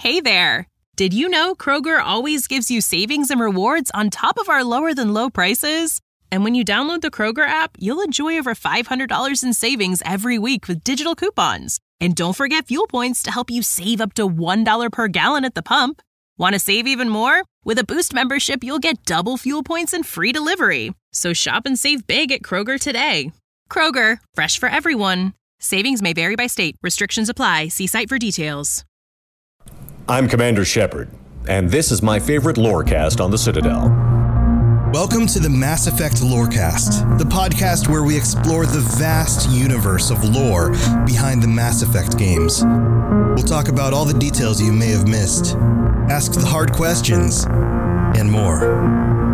Hey there! Did you know Kroger always gives you savings and rewards on top of our lower-than-low prices? And when you download the Kroger app, you'll enjoy over $500 in savings every week with digital coupons. And don't forget fuel points to help you save up to $1 per gallon at the pump. Want to save even more? With a Boost membership, you'll get double fuel points and free delivery. So shop and save big at Kroger today. Kroger, fresh for everyone. Savings may vary by state. Restrictions apply. See site for details. I'm Commander Shepard, and this is my favorite lorecast on the Citadel. Welcome to the Mass Effect Lorecast, the podcast where we explore the vast universe of lore behind the Mass Effect games. We'll talk about all the details you may have missed, ask the hard questions, and more.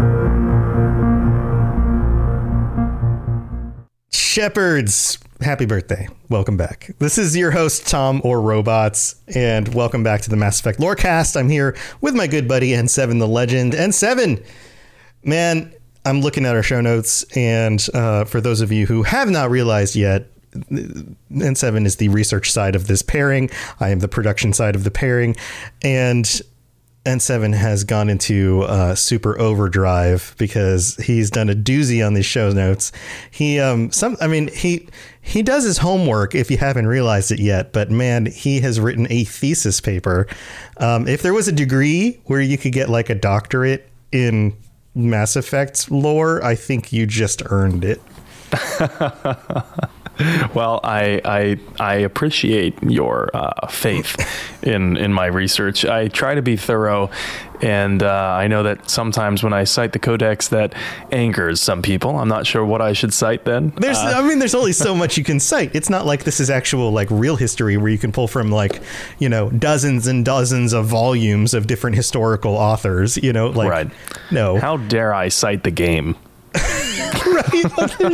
Shepards, happy birthday. Welcome back. This is your host, Tom or Robots, and welcome back to the Mass Effect Lorecast. I'm here with my good buddy, N7 the Legend. N7, man, I'm looking at our show notes, and for those of you who have not realized yet, N7 is the research side of this pairing. I am the production side of the pairing, and N7 has gone into super overdrive because he's done a doozy on these show notes. He does his homework if you haven't realized it yet, but man, he has written a thesis paper. If there was a degree where you could get like a doctorate in Mass Effect lore, I think you just earned it. Well, I appreciate your faith in my research. I try to be thorough, and I know that sometimes when I cite the codex, that angers some people. I'm not sure what I should cite then. There's only so much you can cite. It's not like this is actual like real history where you can pull from like, dozens and dozens of well different historical authors. Right. No. How dare I cite the game? Right?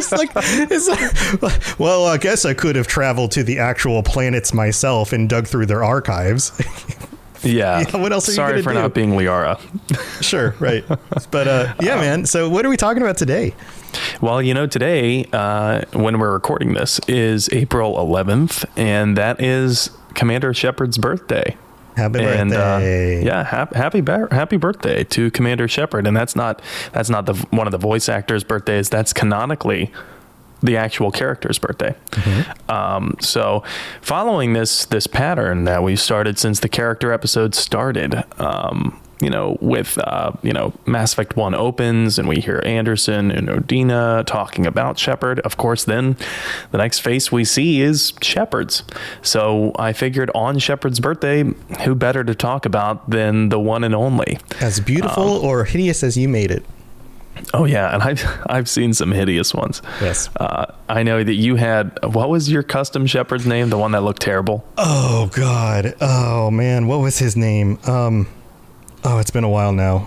Well, I guess I could have traveled to the actual planets myself and dug through their archives. Yeah. What else are you Sorry going to for do? not being Liara. Sure. Right. But man. So what are we talking about today? Well, today, when we're recording this, is April 11th, and that is Commander Shepard's birthday. Happy birthday! Happy birthday to Commander Shepard. And that's not one of the voice actors' birthdays. That's canonically the actual character's birthday. Mm-hmm. So, following this pattern that we've started since the character episode started, with Mass Effect 1 opens and we hear Anderson and Udina talking about Shepard. Of course, then the next face we see is Shepard's. So I figured on Shepard's birthday, who better to talk about than the one and only. As beautiful or hideous as you made it. Oh yeah, and I've seen some hideous ones. Yes. I know that you had, what was your custom Shepard's name? The one that looked terrible? Oh God. Oh man, what was his name? It's been a while now.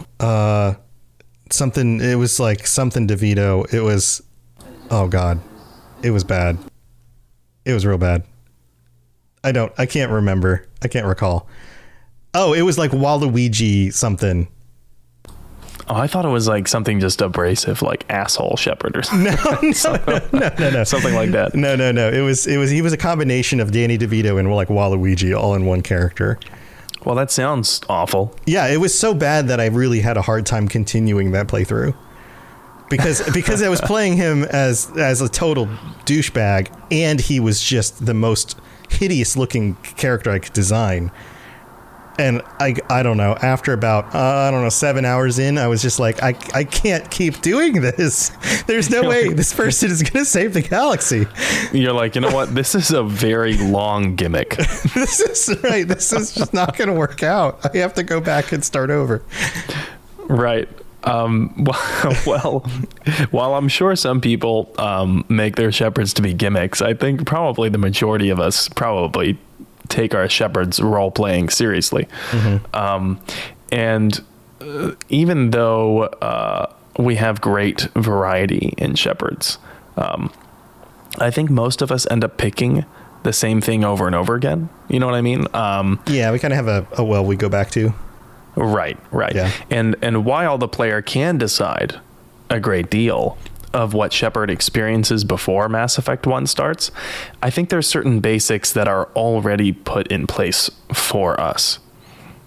It was like something DeVito. It was, oh God, it was bad. It was real bad. I can't remember. I can't recall. Oh, it was like Waluigi something. Oh, I thought it was like something just abrasive, like asshole Shepard or something. No. Something like that. No. He was a combination of Danny DeVito and like Waluigi all in one character. Well, that sounds awful. Yeah, it was so bad that I really had a hard time continuing that playthrough. Because I was playing him as a total douchebag, and he was just the most hideous looking character I could design. And I don't know, after about 7 hours in, I was just like, I can't keep doing this. There's no way this person is going to save the galaxy. You're like, you know what? This is a very long gimmick. This is just not going to work out. I have to go back and start over. Right. Well, while I'm sure some people make their Shepards to be gimmicks, I think probably the majority of us probably take our Shepards role playing seriously. Mm-hmm. And even though we have great variety in Shepards, I think most of us end up picking the same thing over and over again. You know what I mean? Yeah, we kind of have a well we go back to. Right. Yeah. And while the player can decide a great deal of what Shepard experiences before Mass Effect 1 starts, I think there's certain basics that are already put in place for us.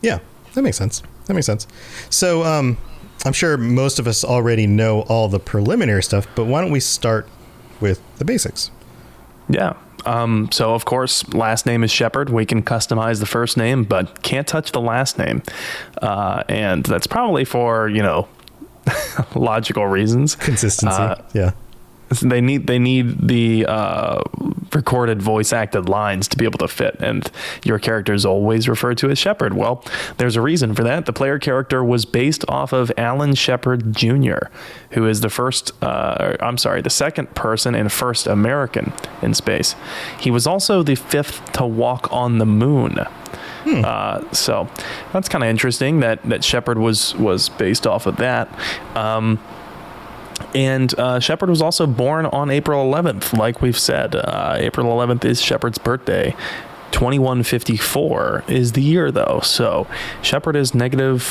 Yeah, that makes sense. So I'm sure most of us already know all the preliminary stuff, but why don't we start with the basics? Yeah. So of course, last name is Shepard. We can customize the first name, but can't touch the last name. And that's probably for, logical reasons. Consistency. Yeah. They need the recorded voice acted lines to be able to fit, and your character is always referred to as Shepard. Well, there's a reason for that. The player character was based off of Alan Shepard Jr., who is the second person and first American in space. He was also the fifth to walk on the moon. So that's kind of interesting that Shepard was based off of that. And Shepard was also born on April 11th, like we've said. April 11th is Shepard's birthday. 2154 is the year, though. So Shepard is negative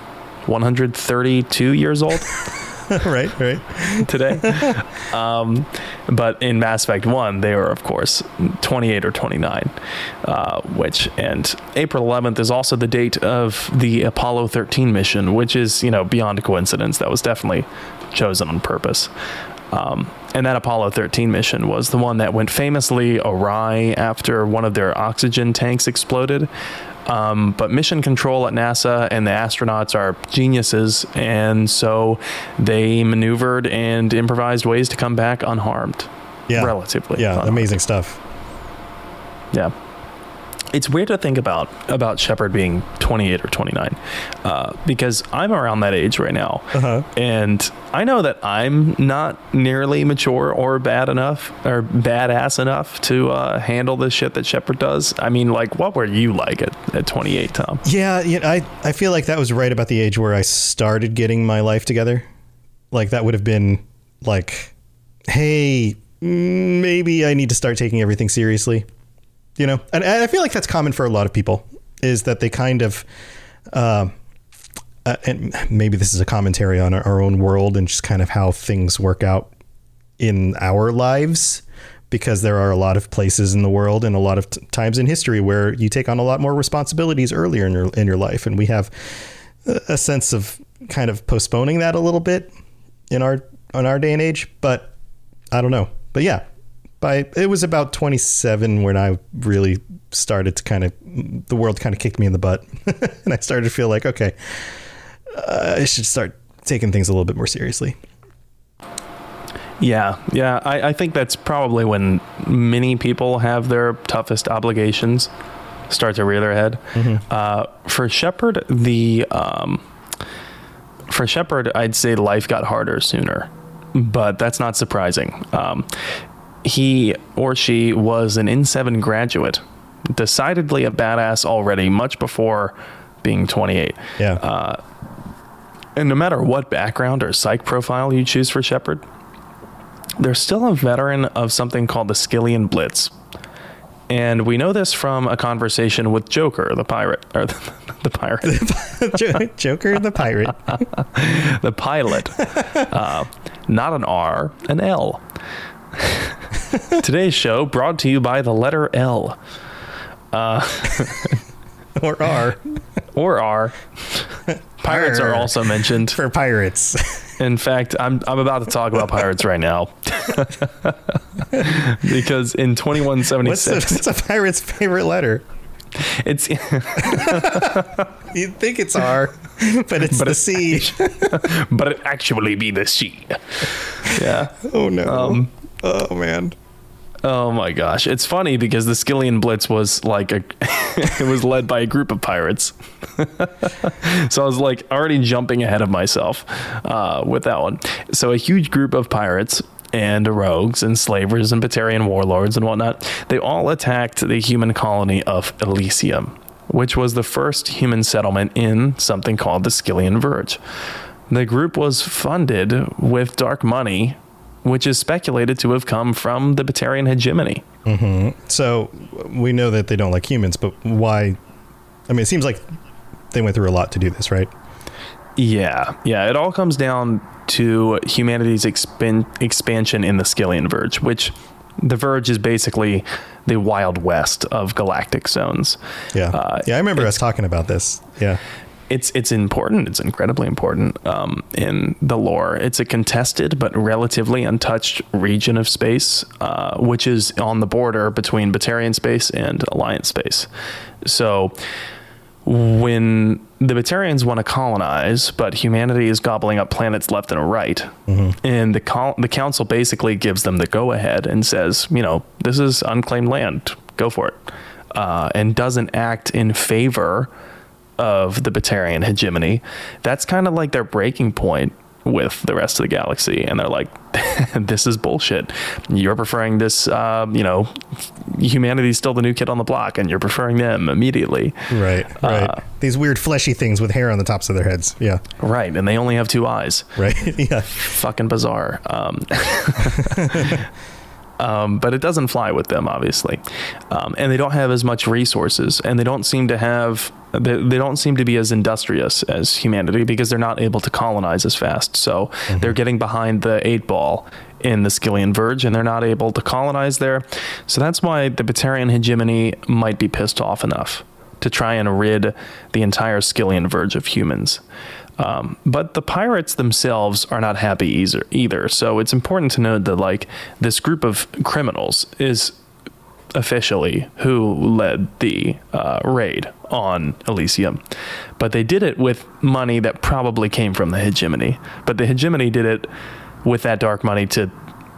132 years old. right Today. But in Mass Effect 1, they were, of course, 28 or 29, and April 11th is also the date of the Apollo 13 mission, which is, beyond a coincidence. That was definitely chosen on purpose. And that Apollo 13 mission was the one that went famously awry after one of their oxygen tanks exploded. But mission control at NASA and the astronauts are geniuses, and so they maneuvered and improvised ways to come back unharmed. Yeah. Relatively. Yeah, unharmed. amazing stuff. Yeah. It's weird to think about Shepard being 28 or 29, because I'm around that age right now. And I know that I'm not nearly mature or badass enough to handle the shit that Shepard does. I mean, like, what were you like at 28, Tom? Yeah, I feel like that was right about the age where I started getting my life together. Like, that would have been like, hey, maybe I need to start taking everything seriously. And I feel like that's common for a lot of people, is that they kind of, and maybe this is a commentary on our own world and just kind of how things work out in our lives, because there are a lot of places in the world and a lot of times in history where you take on a lot more responsibilities earlier in your life. And we have a sense of kind of postponing that a little bit on our day and age, but I don't know. But yeah. It was about 27 when I really started to the world kind of kicked me in the butt. And I started to feel like, okay, I should start taking things a little bit more seriously. Yeah. I think that's probably when many people have their toughest obligations start to rear their head. Mm-hmm. For Shepard, I'd say life got harder sooner, but that's not surprising. He or she was an N7 graduate, decidedly a badass already, much before being 28. Yeah. And no matter what background or psych profile you choose for Shepard, they're still a veteran of something called the Skillian Blitz. And we know this from a conversation with Joker, the pirate, or the pirate. Joker, the pirate. The pilot. Not an R, an L. Today's show brought to you by the letter L. Or R. Or R. Pirates are also mentioned. For pirates. In fact, I'm about to talk about pirates right now. Because in 2176... What's a pirate's favorite letter? It's... You'd think it's R, but it's the C. But it actually be the C. Yeah. Oh, no. Oh, man. Oh my gosh. It's funny because the Skillian Blitz was like it was led by a group of pirates. So I was like already jumping ahead of myself with that one. So a huge group of pirates and rogues and slavers and Batarian warlords and whatnot, they all attacked the human colony of Elysium, which was the first human settlement in something called the Skillian Verge. The group was funded with dark money, which is speculated to have come from the Batarian hegemony. Mm-hmm. So we know that they don't like humans, but why? I mean, it seems like they went through a lot to do this, right? Yeah. It all comes down to humanity's expansion in the Skillian Verge, which The Verge is basically the Wild West of galactic zones. Yeah. I remember us talking about this. Yeah. It's important. It's incredibly important in the lore. It's a contested but relatively untouched region of space, which is on the border between Batarian space and Alliance space. So when the Batarians want to colonize, but humanity is gobbling up planets left and right, and the council basically gives them the go-ahead and says, this is unclaimed land, go for it, and doesn't act in favor of the Batarian hegemony. That's kind of like their breaking point with the rest of the galaxy, and they're like, this is bullshit. You're preferring this, humanity's still the new kid on the block, and you're preferring them immediately. Right. These weird fleshy things with hair on the tops of their heads. Yeah. Right, and they only have 2 eyes. Right. Yeah. Fucking bizarre. But it doesn't fly with them, obviously. And they don't have as much resources, and they don't seem to be as industrious as humanity because they're not able to colonize as fast. So they're getting behind the 8 ball in the Skyllian Verge, and they're not able to colonize there. So that's why the Batarian hegemony might be pissed off enough to try and rid the entire Skyllian Verge of humans. But the pirates themselves are not happy either. So it's important to note that this group of criminals is officially who led the raid on Elysium. But they did it with money that probably came from the hegemony. But the hegemony did it with that dark money to,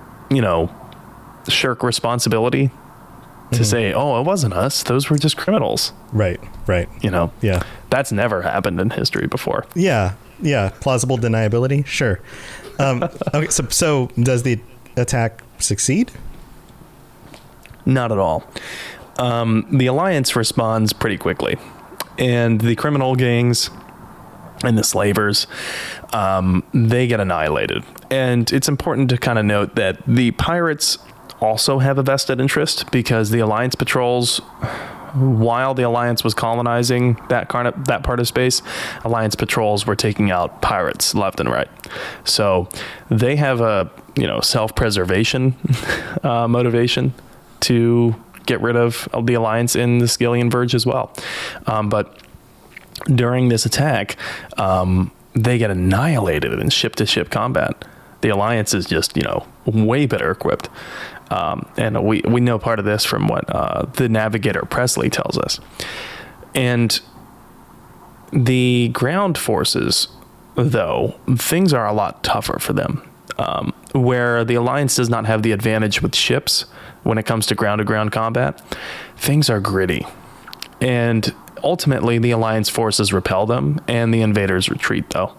shirk responsibility. To say, oh, it wasn't us. Those were just criminals. Right. Yeah. That's never happened in history before. Yeah. Plausible deniability. Sure. Okay. So does the attack succeed? Not at all. The Alliance responds pretty quickly, and the criminal gangs and the slavers, they get annihilated. And it's important to kind of note that the pirates also have a vested interest, because the Alliance patrols, while the Alliance was colonizing that part of space, Alliance patrols were taking out pirates left and right. So they have a self-preservation motivation to get rid of the Alliance in the Skyllian Verge as well. But during this attack, they get annihilated in ship-to-ship combat. The Alliance is just way better equipped. And we know part of this from what the Navigator Presley tells us. And the ground forces, though, things are a lot tougher for them. Where the Alliance does not have the advantage with ships when it comes to ground-to-ground combat, things are gritty. And ultimately, the Alliance forces repel them, and the invaders retreat, though.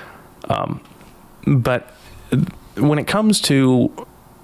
But when it comes to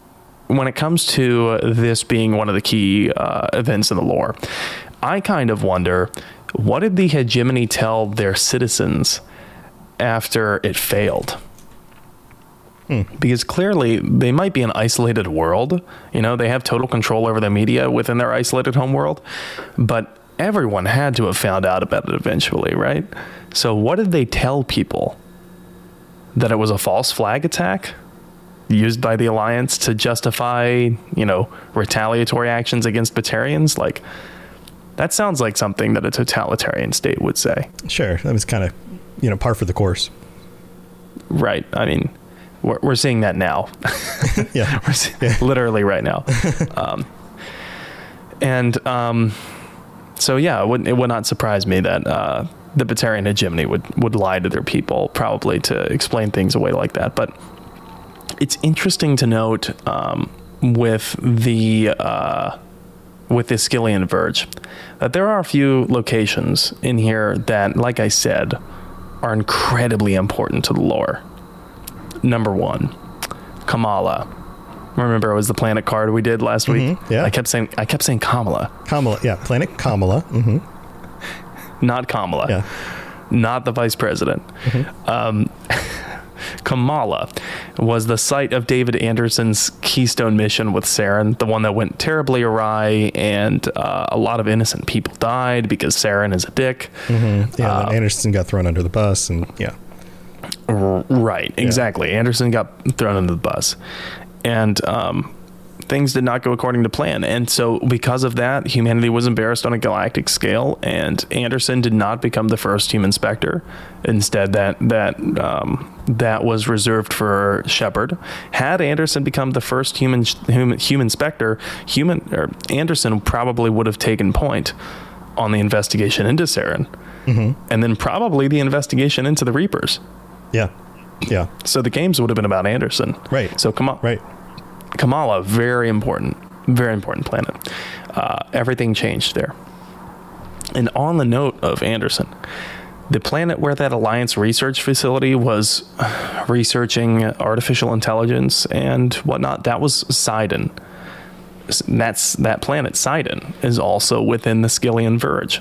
this being one of the key events in the lore, I kind of wonder, what did the hegemony tell their citizens after it failed? Because clearly they might be an isolated world. They have total control over the media within their isolated home world, but everyone had to have found out about it eventually, right? So what did they tell people? That it was a false flag attack used by the Alliance to justify, retaliatory actions against Batarians? That sounds like something that a totalitarian state would say. Sure. That was kind of, par for the course. Right. I mean, we're seeing that now. Yeah. Literally right now. So yeah, it would not surprise me that the Batarian hegemony would lie to their people, probably to explain things away like that. But it's interesting to note with the Skyllian Verge that there are a few locations in here that, like I said, are incredibly important to the lore. Number 1, Kamala. Remember, it was the planet card we did last week. Yeah, I kept saying Kamala. Kamala, yeah, planet Kamala. Not Kamala. Yeah, not the vice president. Kamala was the site of David Anderson's Keystone mission with Saren, the one that went terribly awry, and a lot of innocent people died because Saren is a dick. Yeah, Anderson got thrown under the bus, and yeah. Right, exactly. Yeah. Anderson got thrown under the bus. And things did not go according to plan. And so because of that, humanity was embarrassed on a galactic scale, and Anderson did not become the first human Spectre. Instead, that was reserved for Shepard. Had Anderson become the first human Spectre, Anderson probably would have taken point on the investigation into Saren, and then probably the investigation into the Reapers. Yeah. So the games would have been about Anderson. Right. So Kamala, very important planet. Everything changed there. And on the note of Anderson, the planet where that Alliance research facility was researching artificial intelligence and whatnot, that was Sidon. That planet, Sidon, is also within the Skyllian Verge.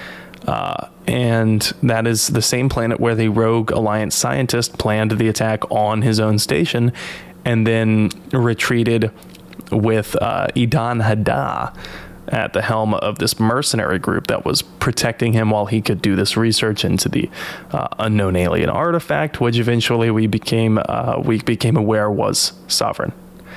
And that is the same planet where the rogue Alliance scientist planned the attack on his own station and then retreated with Idan Haddah at the helm of this mercenary group that was protecting him while he could do this research into the unknown alien artifact, which eventually we became aware was Sovereign.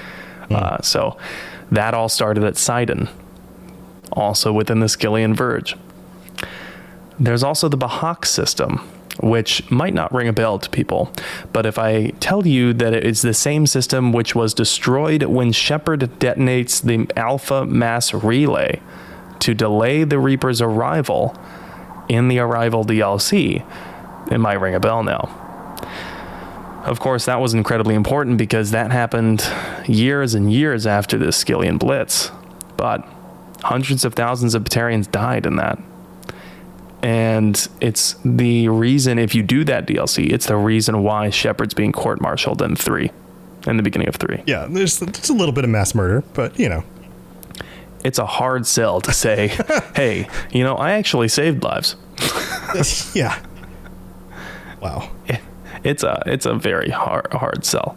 So that all started at Sidon, also within the Skyllian Verge. There's also the Bahak system, which might not ring a bell to people, but if I tell you that it's the same system which was destroyed when Shepard detonates the Alpha Mass Relay to delay the Reaper's arrival in the Arrival DLC, it might ring a bell now. Of course, that was incredibly important because that happened years and years after the Skyllian Blitz, but hundreds of thousands of Batarians died in that. And it's the reason, if you do that DLC, it's the reason why Shepard's being court-martialed in the beginning of 3. Yeah, there's a little bit of mass murder, but, you know. It's a hard sell to say, hey, I actually saved lives. Yeah. Wow. It's a very hard sell.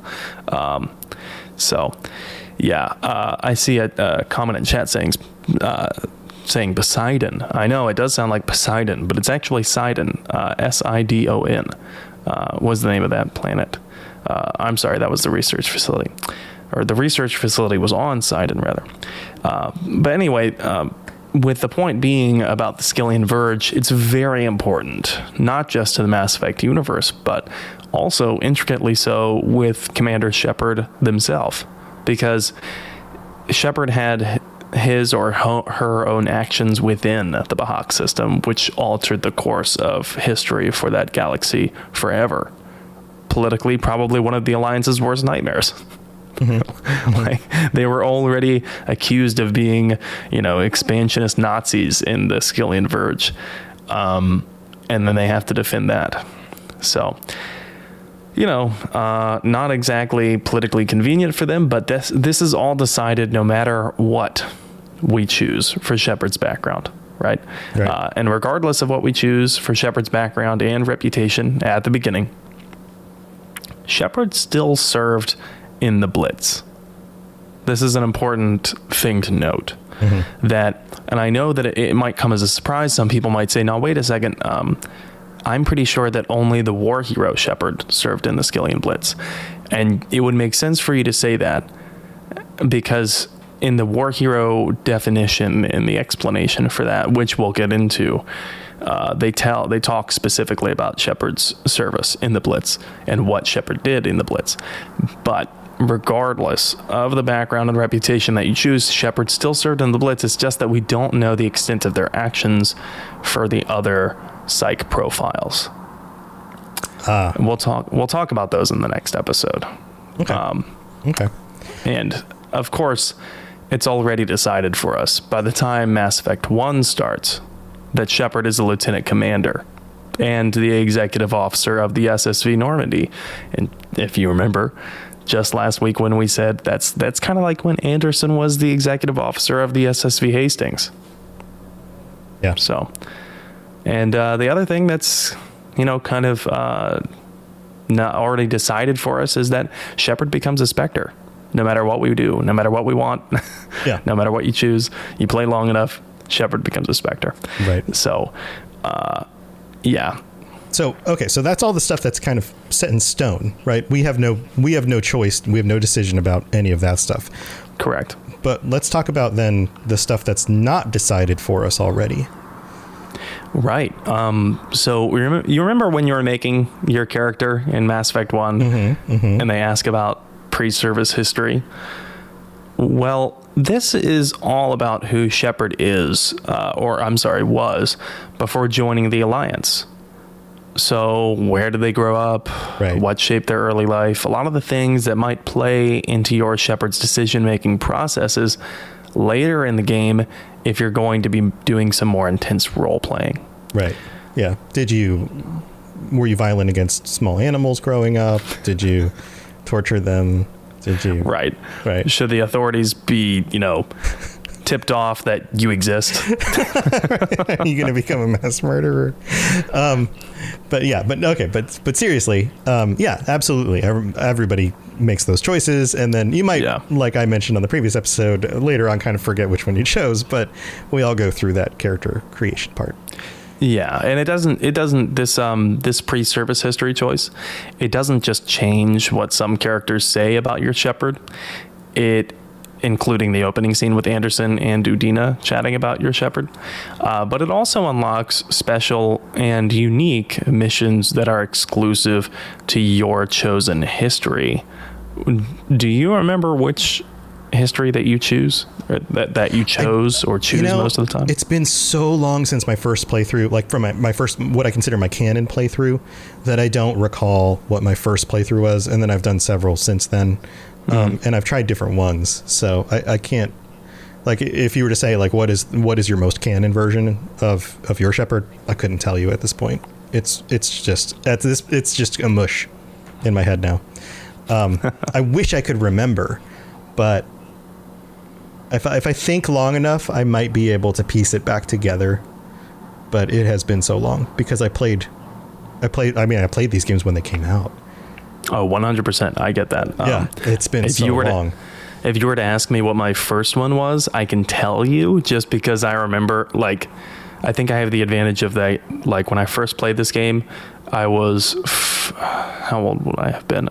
I see a comment in chat saying Poseidon. I know it does sound like Poseidon, but it's actually Sidon. Sidon was the name of that planet. I'm sorry, that was the research facility. Or the research facility was on Sidon, rather. But anyway, with the point being about the Skyllian Verge, it's very important, not just to the Mass Effect universe, but also intricately so with Commander Shepard themselves. Because Shepard had his or her own actions within the Bahak system, which altered the course of history for that galaxy forever. Politically, probably one of the Alliance's worst nightmares. Like, they were already accused of being, expansionist Nazis in the Skyllian Verge. And then they have to defend that. So, not exactly politically convenient for them, but this is all decided no matter what we choose for Shepard's background, right? And regardless of what we choose for Shepard's background and reputation at the beginning, Shepard still served in the Blitz. This is an important thing to note. That, and I know that it might come as a surprise. Some people might say, no, wait a second. I'm pretty sure that only the war hero Shepard served in the Skyllian Blitz. And it would make sense for you to say that because in the war hero definition, in the explanation for that, which we'll get into, they talk specifically about Shepard's service in the Blitz and what Shepard did in the Blitz. But regardless of the background and reputation that you choose, Shepard still served in the Blitz. It's just that we don't know the extent of their actions for the other psych profiles. And we'll talk about those in the next episode. Okay. And of course, it's already decided for us by the time Mass Effect 1 starts that Shepard is a lieutenant commander and the executive officer of the SSV Normandy. And if you remember, just last week when we said that's kind of like when Anderson was the executive officer of the SSV Hastings. Yeah. So, and the other thing that's, kind of not already decided for us is that Shepard becomes a Spectre. No matter what we do, no matter what we want, no matter what you choose, you play long enough, Shepard becomes a Spectre. Right. So, yeah. So, okay, so that's all the stuff that's kind of set in stone, right? We have no choice. We have no decision about any of that stuff. Correct. But let's talk about then the stuff that's not decided for us already. Right. So you remember when you were making your character in Mass Effect 1 and they ask about pre-service history? Well, this is all about who Shepard is, was, before joining the Alliance. So where did they grow up? Right. What shaped their early life? A lot of the things that might play into your Shepard's decision-making processes later in the game if you're going to be doing some more intense role-playing. Right. Yeah. Were you violent against small animals growing up? Did you torture them? Did you? Right. Right. Should the authorities be, tipped off that you exist? Are you going to become a mass murderer? But seriously, absolutely. Everybody makes those choices, and then you might, like I mentioned on the previous episode, later on kind of forget which one you chose, but we all go through that character creation part. Yeah, and it doesn't this pre-service history choice, it doesn't just change what some characters say about your Shepard. Including the opening scene with Anderson and Udina chatting about your Shepard. But it also unlocks special and unique missions that are exclusive to your chosen history. Do you remember which history that you choose, or that you chose or choose most of the time? It's been so long since my first playthrough, like from my first, what I consider my canon playthrough, that I don't recall what my first playthrough was. And then I've done several since then. And I've tried different ones, so I can't, like, if you were to say, like, what is your most canon version of your Shepard, I couldn't tell you at this point. It's just a mush in my head now. I wish I could remember, but if I think long enough, I might be able to piece it back together. But it has been so long because I played these games when they came out. Oh, 100%. I get that. It's been so long. If you were to ask me what my first one was, I can tell you just because I remember, like, I think I have the advantage of that. Like, when I first played this game, I was, how old would I have been?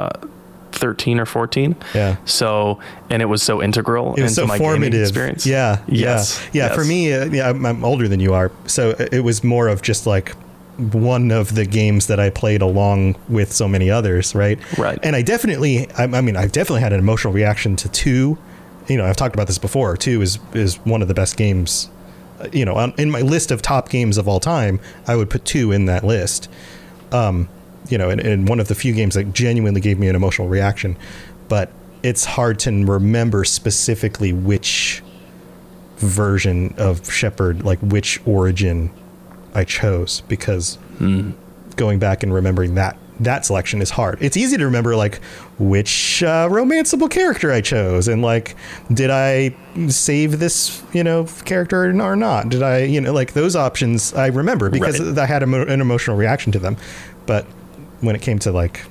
13 or 14. Yeah. So, and it was so integral into my gaming experience. Yeah. Yes. Yeah. For me, I'm older than you are. So it was more of just like one of the games that I played along with so many others, right? Right. And I've definitely had an emotional reaction to 2. I've talked about this before. 2 is one of the best games. In my list of top games of all time, I would put 2 in that list. And one of the few games that genuinely gave me an emotional reaction. But it's hard to remember specifically which version of Shepard, like which origin I chose, because going back and remembering that selection is hard. It's easy to remember like which romanceable character I chose, and like, did I save this character or not? Did I like those options I remember because I had an emotional reaction to them. But when it came to like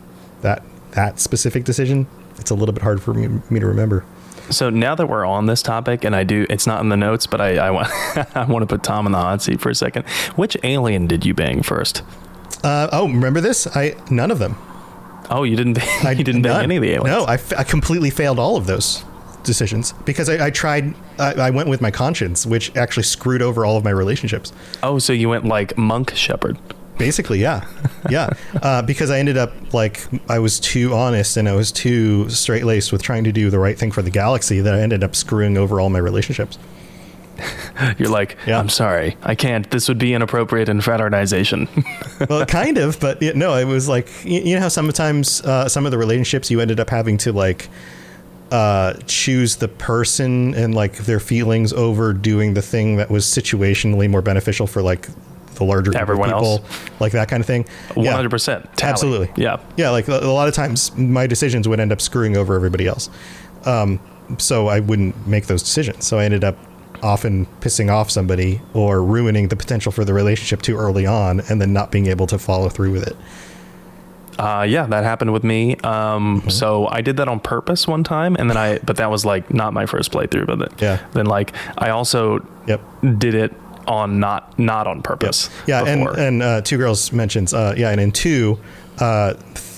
that specific decision, it's a little bit hard for me to remember. So now that we're on this topic, and it's not in the notes, but I want I want to put Tom in the hot seat for a second. Which alien did you bang first? Remember this? None of them. Oh, you didn't bang any of the aliens? No, I completely failed all of those decisions because I tried. I went with my conscience, which actually screwed over all of my relationships. Oh, so you went like Monk Shepard. Basically, yeah. Because I ended up like, I was too honest and I was too straight-laced with trying to do the right thing for the galaxy that I ended up screwing over all my relationships. You're like, I'm sorry, I can't. This would be inappropriate in fraternization. Well, kind of, but no, it was like, you know how sometimes some of the relationships you ended up having to like choose the person and like their feelings over doing the thing that was situationally more beneficial for like the larger group of people, else. Like that kind of thing. 100%. Absolutely. Yeah. Like a lot of times my decisions would end up screwing over everybody else. So I wouldn't make those decisions. So I ended up often pissing off somebody or ruining the potential for the relationship too early on and then not being able to follow through with it. Yeah, that happened with me. So I did that on purpose one time, and then but that was like not my first playthrough, but then like I also did it on not on purpose. And Two Girls mentions and in 2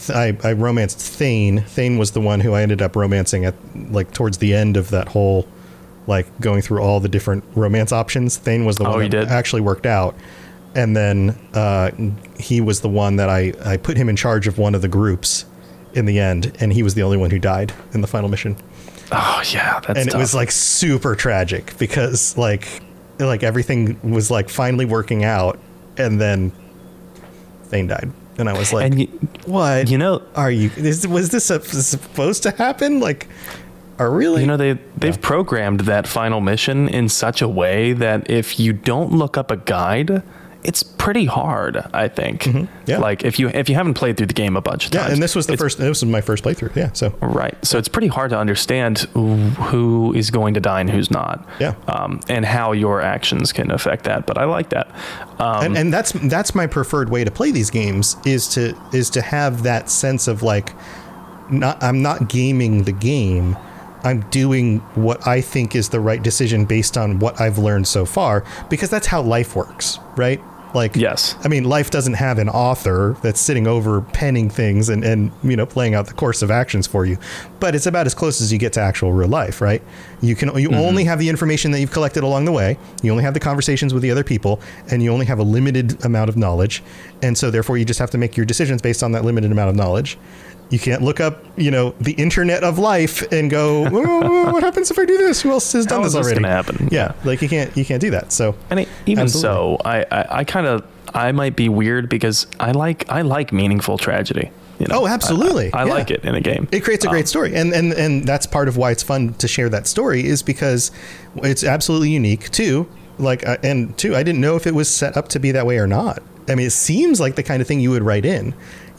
I romanced Thane. Thane was the one who I ended up romancing at like towards the end of that whole, like going through all the different romance options. Thane was the one that actually worked out. And then he was the one that I put him in charge of one of the groups in the end. And he was the only one who died in the final mission. Oh, yeah. That's and tough. It was like super tragic because like everything was like finally working out. And then Thane died. And I was like, what? You know, was this supposed to happen? Like, really? You know, they've programmed that final mission in such a way that if you don't look up a guide, it's pretty hard, I think. Mm-hmm. Yeah. Like if you haven't played through the game a bunch of times. Yeah, and this was my first playthrough. Yeah. So right. So it's pretty hard to understand who is going to die and who's not. Yeah. And how your actions can affect that. But I like that. And that's my preferred way to play these games is to have that sense of like, I'm not gaming the game. I'm doing what I think is the right decision based on what I've learned so far, because that's how life works, right? Like, yes. I mean, life doesn't have an author that's sitting over penning things and playing out the course of actions for you, but it's about as close as you get to actual real life, right? You only have the information that you've collected along the way. You only have the conversations with the other people, and you only have a limited amount of knowledge. And so therefore you just have to make your decisions based on that limited amount of knowledge. You can't look up, the internet of life and go, what happens if I do this? Who else has done this already? How is this going to happen? Yeah, like you can't do that. So, and even absolutely. So, I might be weird because I like meaningful tragedy. Oh, absolutely. I like it in a game. It creates a great story, and that's part of why it's fun to share that story is because it's absolutely unique too. I didn't know if it was set up to be that way or not. I mean, it seems like the kind of thing you would write in,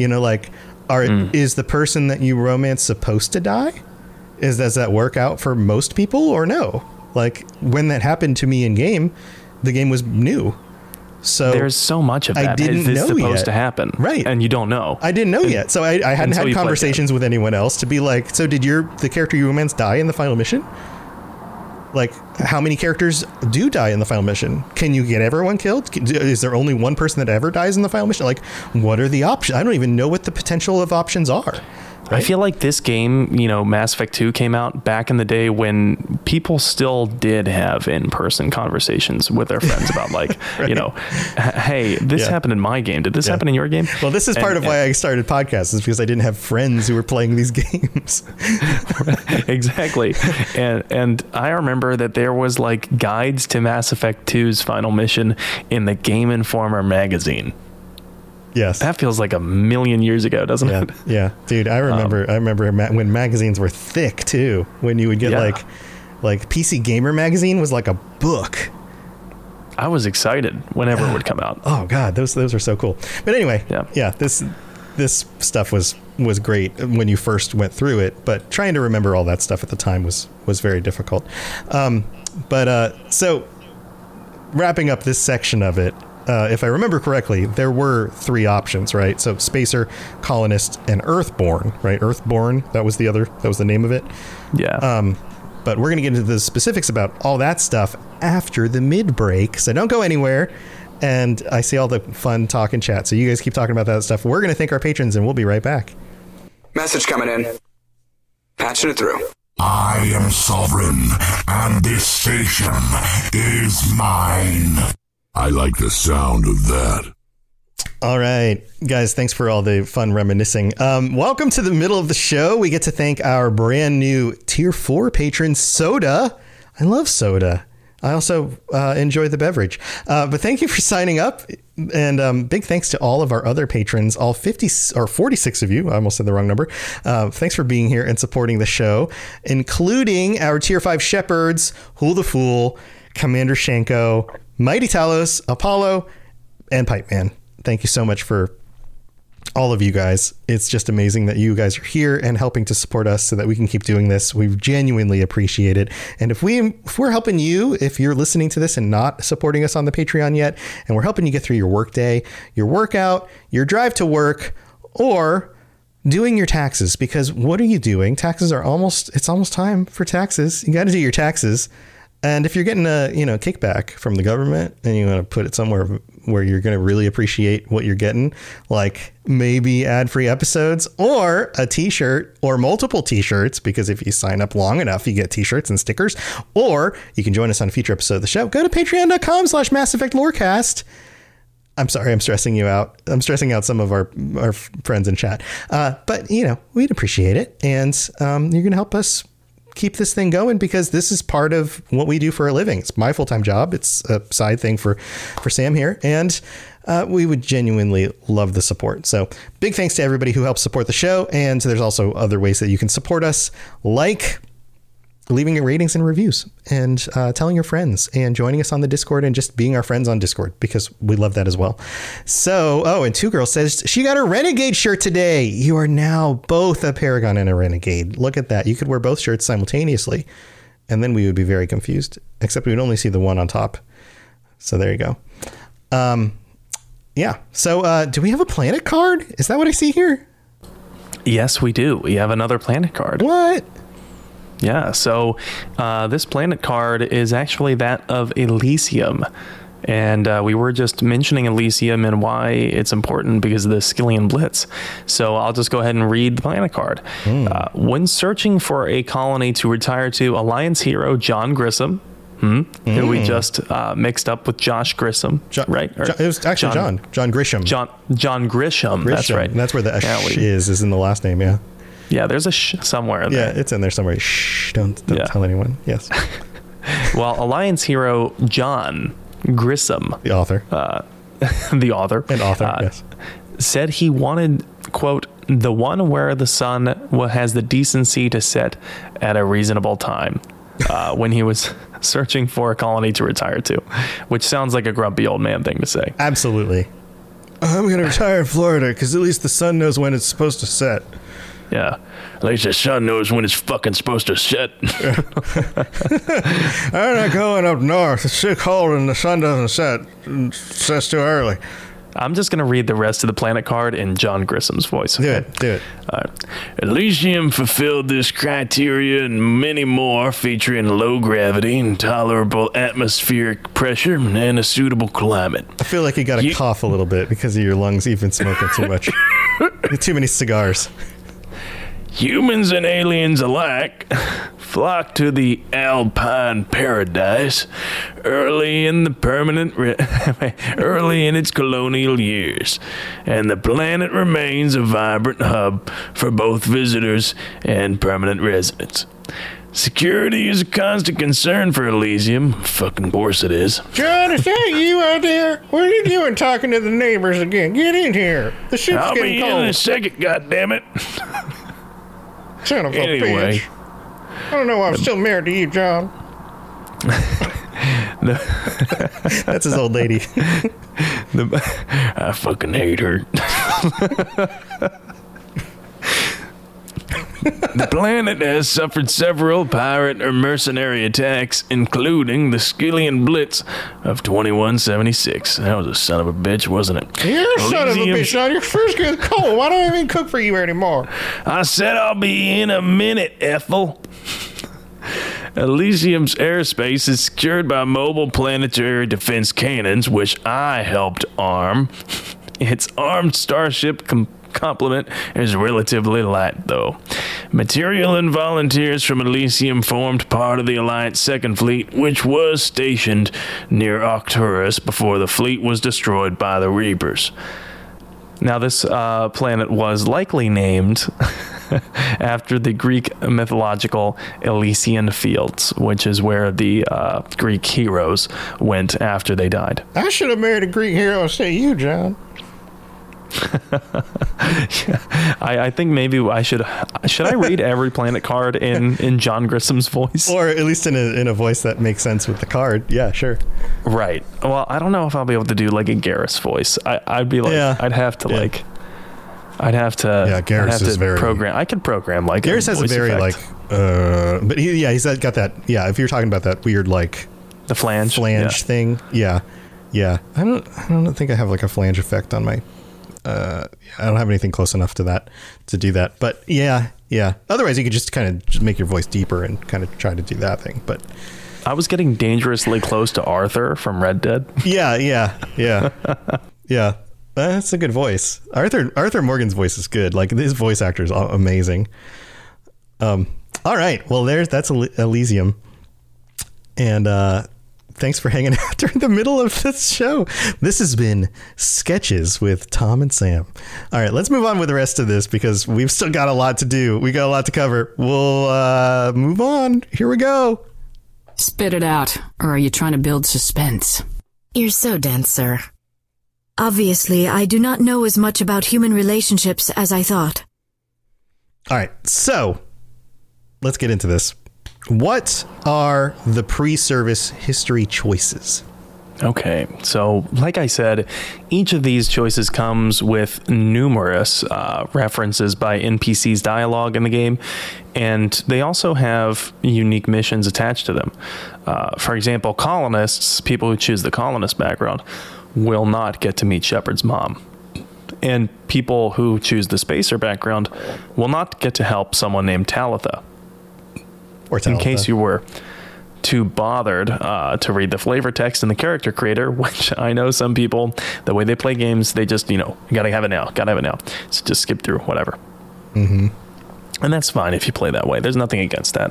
is the person that you romance supposed to die? Does that work out for most people or no? Like when that happened to me in game, the game was new. So there's so much of that. I didn't know supposed yet. To happen. Right. And you don't know. I didn't know yet. So I hadn't had conversations with anyone else to be like, so did the character you romance die in the final mission? Like, how many characters do die in the final mission? Can you get everyone killed? Is there only one person that ever dies in the final mission? Like, what are the options? I don't even know what the potential of options are. Right? I feel like this game, Mass Effect 2 came out back in the day when people still did have in-person conversations with their friends about like, right. Hey, this happened in my game. Did this happen in your game? Well, this is part of why I started podcasts is because I didn't have friends who were playing these games. Exactly. And I remember that there was like guides to Mass Effect 2's final mission in the Game Informer magazine. Yes. That feels like a million years ago, doesn't it? Yeah, dude. I remember when magazines were thick too. When you would get like PC Gamer magazine was like a book. I was excited whenever it would come out. Oh God, those are so cool. But anyway, this stuff was great when you first went through it. But trying to remember all that stuff at the time was very difficult. So wrapping up this section of it. If I remember correctly, there were 3 options, right? So Spacer, Colonist, and Earthborn, right? Earthborn, that was the name of it. Yeah. But we're going to get into the specifics about all that stuff after the mid-break. So don't go anywhere. And I see all the fun talk and chat. So you guys keep talking about that stuff. We're going to thank our patrons, and we'll be right back. Message coming in. Patching it through. I am sovereign, and this station is mine. I like the sound of that. All right, guys, thanks for all the fun reminiscing. Welcome to the middle of the show. We get to thank our brand new Tier 4 patron, Soda. I love soda. I also enjoy the beverage. But thank you for signing up. And big thanks to all of our other patrons, all 46 of you. I almost said the wrong number. Thanks for being here and supporting the show, including our Tier 5 Shepherds, Hul the Fool, Commander Shanko, Mighty Talos, Apollo, and Pipe Man. Thank you so much for all of you guys. It's just amazing that you guys are here and helping to support us so that we can keep doing this. We genuinely appreciate it. And if we're helping you, if you're listening to this and not supporting us on the Patreon yet, and we're helping you get through your workday, your workout, your drive to work, or doing your taxes, because what are you doing? It's almost time for taxes. You got to do your taxes. And if you're getting a kickback from the government and you want to put it somewhere where you're going to really appreciate what you're getting, like maybe ad-free episodes or a t-shirt or multiple t-shirts, because if you sign up long enough, you get t-shirts and stickers, or you can join us on a future episode of the show. Go to patreon.com/Mass Effect Lorecast. I'm sorry, I'm stressing you out. I'm stressing out some of our friends in chat. But, you know, we'd appreciate it. And you're going to help us keep this thing going, because this is part of what we do for a living. It's my full-time job. It's a side thing for Sam here. And we would genuinely love the support. So big thanks to everybody who helps support the show. And there's also other ways that you can support us, like leaving ratings and reviews and telling your friends and joining us on the Discord and just being our friends on Discord, because we love that as well. So, and Two Girls says she got a Renegade shirt today. You are now both a Paragon and a Renegade. Look at that. You could wear both shirts simultaneously, and then we would be very confused, except we would only see the one on top. So there you go. Yeah. So do we have a planet card? Is that what I see here? Yes, we do. We have another planet card. What? Yeah, so this planet card is actually that of Elysium. And we were just mentioning Elysium and why it's important because of the Skillian Blitz. So I'll just go ahead and read the planet card. When searching for a colony to retire to, Alliance hero John Grissom, who we just mixed up with Josh Grissom, right? It was actually John Grisham. John Grisham, that's right. That's where the is in the last name, yeah. Yeah, there's a somewhere in there. Yeah, it's in there somewhere. Shh, don't tell anyone. Yes. Well, Alliance hero John Grissom, the author, yes, said he wanted, quote, the one where the sun has the decency to set at a reasonable time, when he was searching for a colony to retire to, which sounds like a grumpy old man thing to say. Absolutely. I'm going to retire in Florida because at least the sun knows when it's supposed to set. Yeah. At least the sun knows when it's fucking supposed to set. I'm not going up north. It's too cold and the sun doesn't set. It sets too early. I'm just going to read the rest of the planet card in John Grissom's voice. Okay? Do it. Elysium fulfilled this criteria and many more, featuring low gravity and tolerable atmospheric pressure and a suitable climate. I feel like you got to cough a little bit because of your lungs. You've been smoking too much. Too many cigars. Humans and aliens alike flock to the Alpine Paradise early in its colonial years, and the planet remains a vibrant hub for both visitors and permanent residents. Security is a constant concern for Elysium. Fucking course it is. John, is that you out there? What are you doing talking to the neighbors again? Get in here. The ship's getting cold. I'll be in a second, goddammit. Son of a bitch. I don't know why I'm still married to you, John. That's his old lady. I fucking hate her. The planet has suffered several pirate or mercenary attacks, including the Skillian Blitz of 2176. That was a son of a bitch, wasn't it? You're a son of a bitch, John. Your food's getting cold. Why don't I even cook for you anymore? I said I'll be in a minute, Ethel. Elysium's airspace is secured by mobile planetary defense cannons, which I helped arm. Its armed starship complement is relatively light, though. Material and volunteers from Elysium formed part of the Alliance Second Fleet, which was stationed near Arcturus before the fleet was destroyed by the Reapers. Now, this planet was likely named after the Greek mythological Elysian Fields, which is where the Greek heroes went after they died. I should have married a Greek hero instead of you, John. I think maybe I should I read every planet card in John Grissom's voice, or at least in a voice that makes sense with the card? Yeah, sure. Right. Well, I don't know if I'll be able to do like a Garrus voice. I'd be like, I'd have to like, I'd have to. Yeah, Garrus is very program. I could program like Garrus has a very effect. But he's got that. Yeah, if you're talking about that weird like the flange thing. Yeah. I don't think I have like a flange effect on my. I don't have anything close enough to that to do that, but yeah. Otherwise, you could just kind of make your voice deeper and kind of try to do that thing. But I was getting dangerously close to Arthur from Red Dead. Yeah. That's a good voice. Arthur Morgan's voice is good. Like, his voice actor is amazing. All right. Well, that's Elysium. And thanks for hanging out during the middle of this show. This has been Sketches with Tom and Sam. All right, let's move on with the rest of this because we've still got a lot to do. We got a lot to cover. We'll move on. Here we go. Spit it out, or are you trying to build suspense? You're so dense, sir. Obviously, I do not know as much about human relationships as I thought. All right, so let's get into this. What are the pre-service history choices? Okay, so like I said, each of these choices comes with numerous references by NPCs' dialogue in the game, and they also have unique missions attached to them. For example, colonists, people who choose the colonist background, will not get to meet Shepard's mom. And people who choose the spacer background will not get to help someone named Talitha. Or Talitha. In case you were too bothered to read the flavor text in the character creator, which I know some people, the way they play games, they just, gotta have it now. So just skip through, whatever. Mm-hmm. And that's fine if you play that way. There's nothing against that.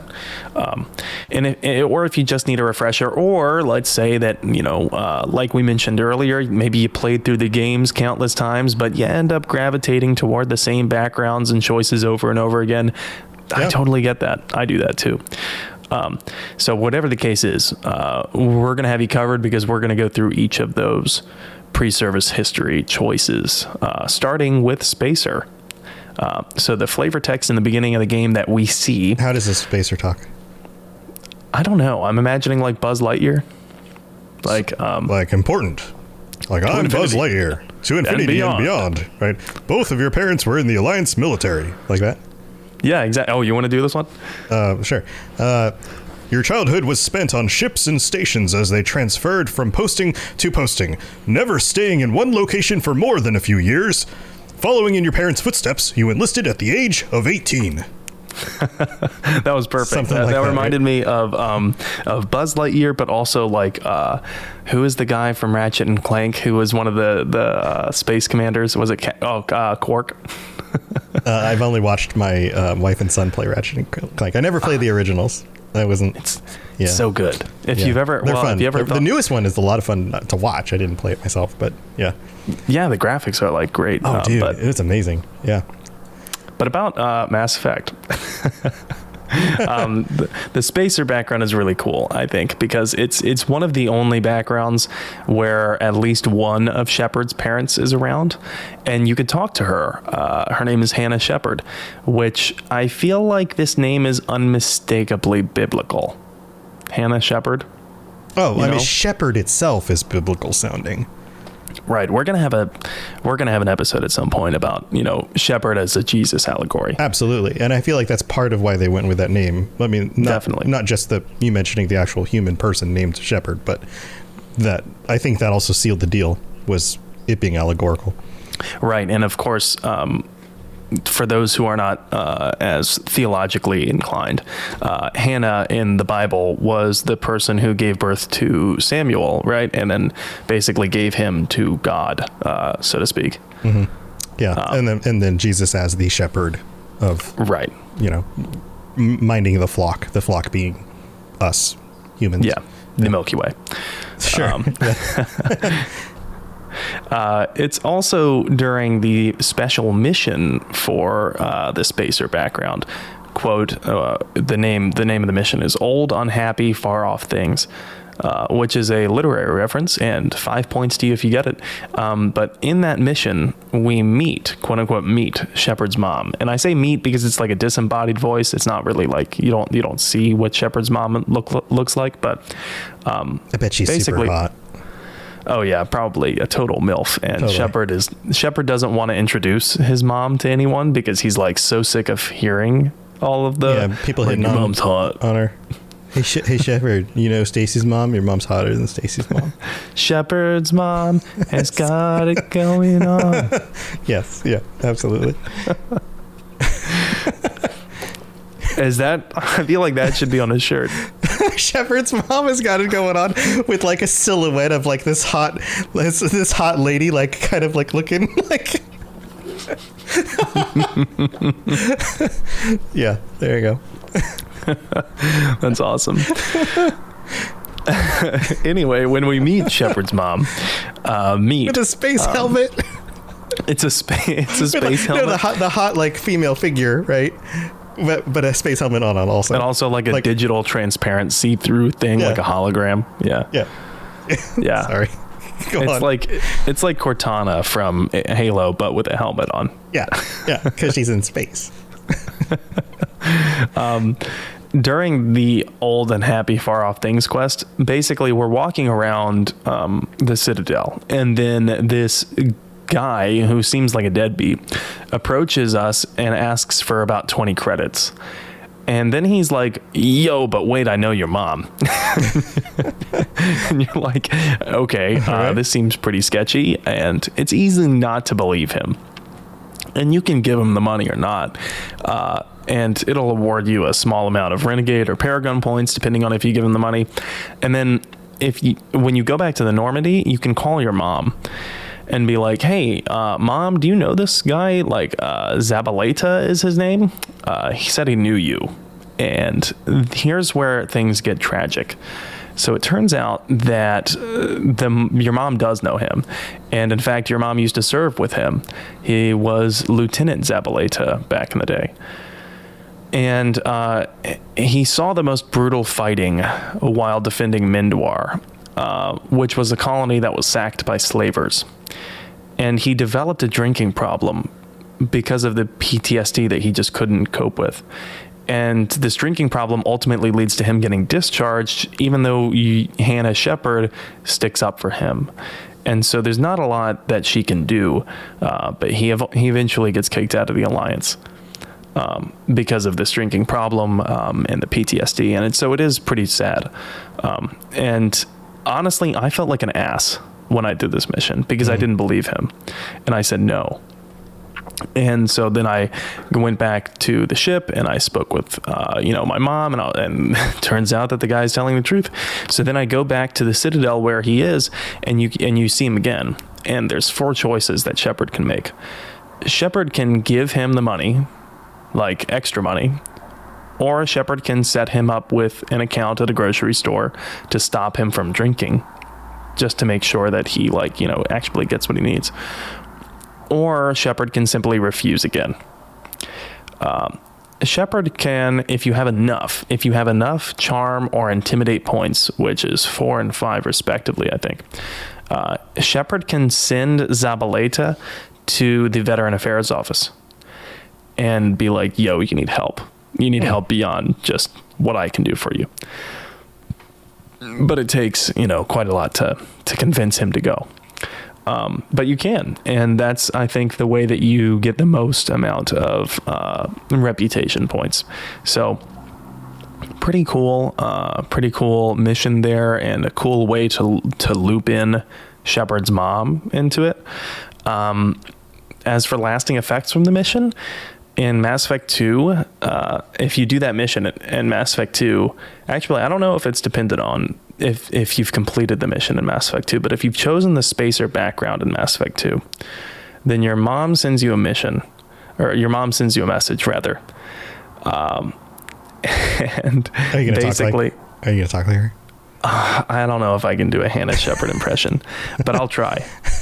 Or if you just need a refresher, or let's say that, like we mentioned earlier, maybe you played through the games countless times, but you end up gravitating toward the same backgrounds and choices over and over again. Yeah. I totally get that. I do that too. So whatever the case is, we're going to have you covered because we're going to go through each of those pre-service history choices, starting with Spacer. So the flavor text in the beginning of the game that we see. How does a Spacer talk? I don't know. I'm imagining like Buzz Lightyear. Like important. Like, I'm Buzz Lightyear. To infinity and beyond. Right? Both of your parents were in the Alliance military. Like that? Yeah, exactly. Oh, you want to do this one? Sure. Your childhood was spent on ships and stations as they transferred from posting to posting, never staying in one location for more than a few years. Following in your parents' footsteps, you enlisted at the age of 18. That was perfect. That reminded me of Buzz Lightyear, but also like who is the guy from Ratchet and Clank who was one of the space commanders? Was it Quark? I've only watched my wife and son play Ratchet and Clank. I never played the originals. That wasn't. It's so good. If you've ever, they're fun. If you ever the newest one is a lot of fun to watch. I didn't play it myself, but yeah. Yeah, the graphics are like great. Oh, dude, it's amazing. Yeah. But about Mass Effect, the Spacer background is really cool, I think, because it's one of the only backgrounds where at least one of Shepard's parents is around, and you could talk to her. Her name is Hannah Shepard, which I feel like this name is unmistakably biblical. Hannah Shepard. Oh, I mean, Shepard itself is biblical sounding. Right. We're gonna have an episode at some point about, Shepard as a Jesus allegory. Absolutely. And I feel like that's part of why they went with that name. I mean, definitely not just you mentioning the actual human person named Shepard, but that I think that also sealed the deal, was it being allegorical. Right. And of course, for those who are not as theologically inclined, Hannah in the Bible was the person who gave birth to Samuel, right? And then basically gave him to God, so to speak. Mm-hmm. Yeah. And then Jesus as the shepherd of, right, minding the flock being us humans. Yeah. The Milky Way. Sure. It's also during the special mission for the Spacer background. Quote, the name of the mission is Old, Unhappy, Far Off Things, which is a literary reference, and 5 points to you if you get it. But in that mission, we quote unquote, meet Shepard's mom. And I say meet because it's like a disembodied voice. It's not really like you don't see what Shepard's mom looks like, but I bet she's super hot. Oh yeah, probably a total MILF. And totally. Shepard doesn't want to introduce his mom to anyone because he's like so sick of hearing all of the people hitting on mom's hot on her. Hey Shepard, Stacy's mom? Your mom's hotter than Stacy's mom. Shepard's mom has got it going on. Yes, yeah, absolutely. I feel like that should be on his shirt. Shepard's mom has got it going on with like a silhouette of like this hot lady, like kind of like looking like. Yeah, there you go. That's awesome. Anyway, when we meet Shepard's mom, with a space helmet. It's a space helmet. No, the hot like female figure, right? But a space helmet on also. And also like a digital transparent see-through thing, like a hologram. Yeah. Yeah. Yeah. Sorry. Go on. It's like Cortana from Halo, but with a helmet on. Yeah. Yeah. Because she's in space. During the old and happy far off things quest, basically we're walking around the Citadel, and then this guy who seems like a deadbeat approaches us and asks for about 20 credits. And then he's like, yo, but wait, I know your mom. And you're like, okay, this seems pretty sketchy, and it's easy not to believe him. And you can give him the money or not. And it'll award you a small amount of Renegade or Paragon points, depending on if you give him the money. And then when you go back to the Normandy, you can call your mom and be like, hey, Mom, do you know this guy? Like, Zabaleta is his name. He said he knew you. And here's where things get tragic. So it turns out that your mom does know him. And in fact, your mom used to serve with him. He was Lieutenant Zabaleta back in the day. And he saw the most brutal fighting while defending Mindwar, which was a colony that was sacked by slavers. And he developed a drinking problem because of the PTSD that he just couldn't cope with. And this drinking problem ultimately leads to him getting discharged, even though Hannah Shepard sticks up for him. And so there's not a lot that she can do, but he eventually gets kicked out of the Alliance because of this drinking problem and the PTSD. And so it is pretty sad. And honestly, I felt like an ass when I did this mission because I didn't believe him. And I said no. And so then I went back to the ship and I spoke with, my mom, and it turns out that the guy's telling the truth. So then I go back to the Citadel where he is, and you see him again. And there's 4 choices that Shepard can make. Shepard can give him the money, like extra money, or Shepard can set him up with an account at a grocery store to stop him from drinking, just to make sure that he actually gets what he needs. Or Shepard can simply refuse again. Shepard can, if you have enough charm or intimidate points, which is 4 and 5 respectively, I think. Shepard can send Zabaleta to the Veteran Affairs office and be like, yo, you need help. You need help beyond just what I can do for you. But it takes, quite a lot to convince him to go. But you can, and that's, I think, the way that you get the most amount of reputation points. So pretty cool mission there, and a cool way to loop in Shepard's mom into it. As for lasting effects from the mission, in Mass Effect 2, if you do that mission in Mass Effect 2, actually, I don't know if it's dependent on if you've completed the mission in Mass Effect 2, but if you've chosen the spacer background in Mass Effect 2, then your mom sends you a mission, or your mom sends you a message, rather. And are you gonna talk like her? I don't know if I can do a Hannah Shepard impression, but I'll try.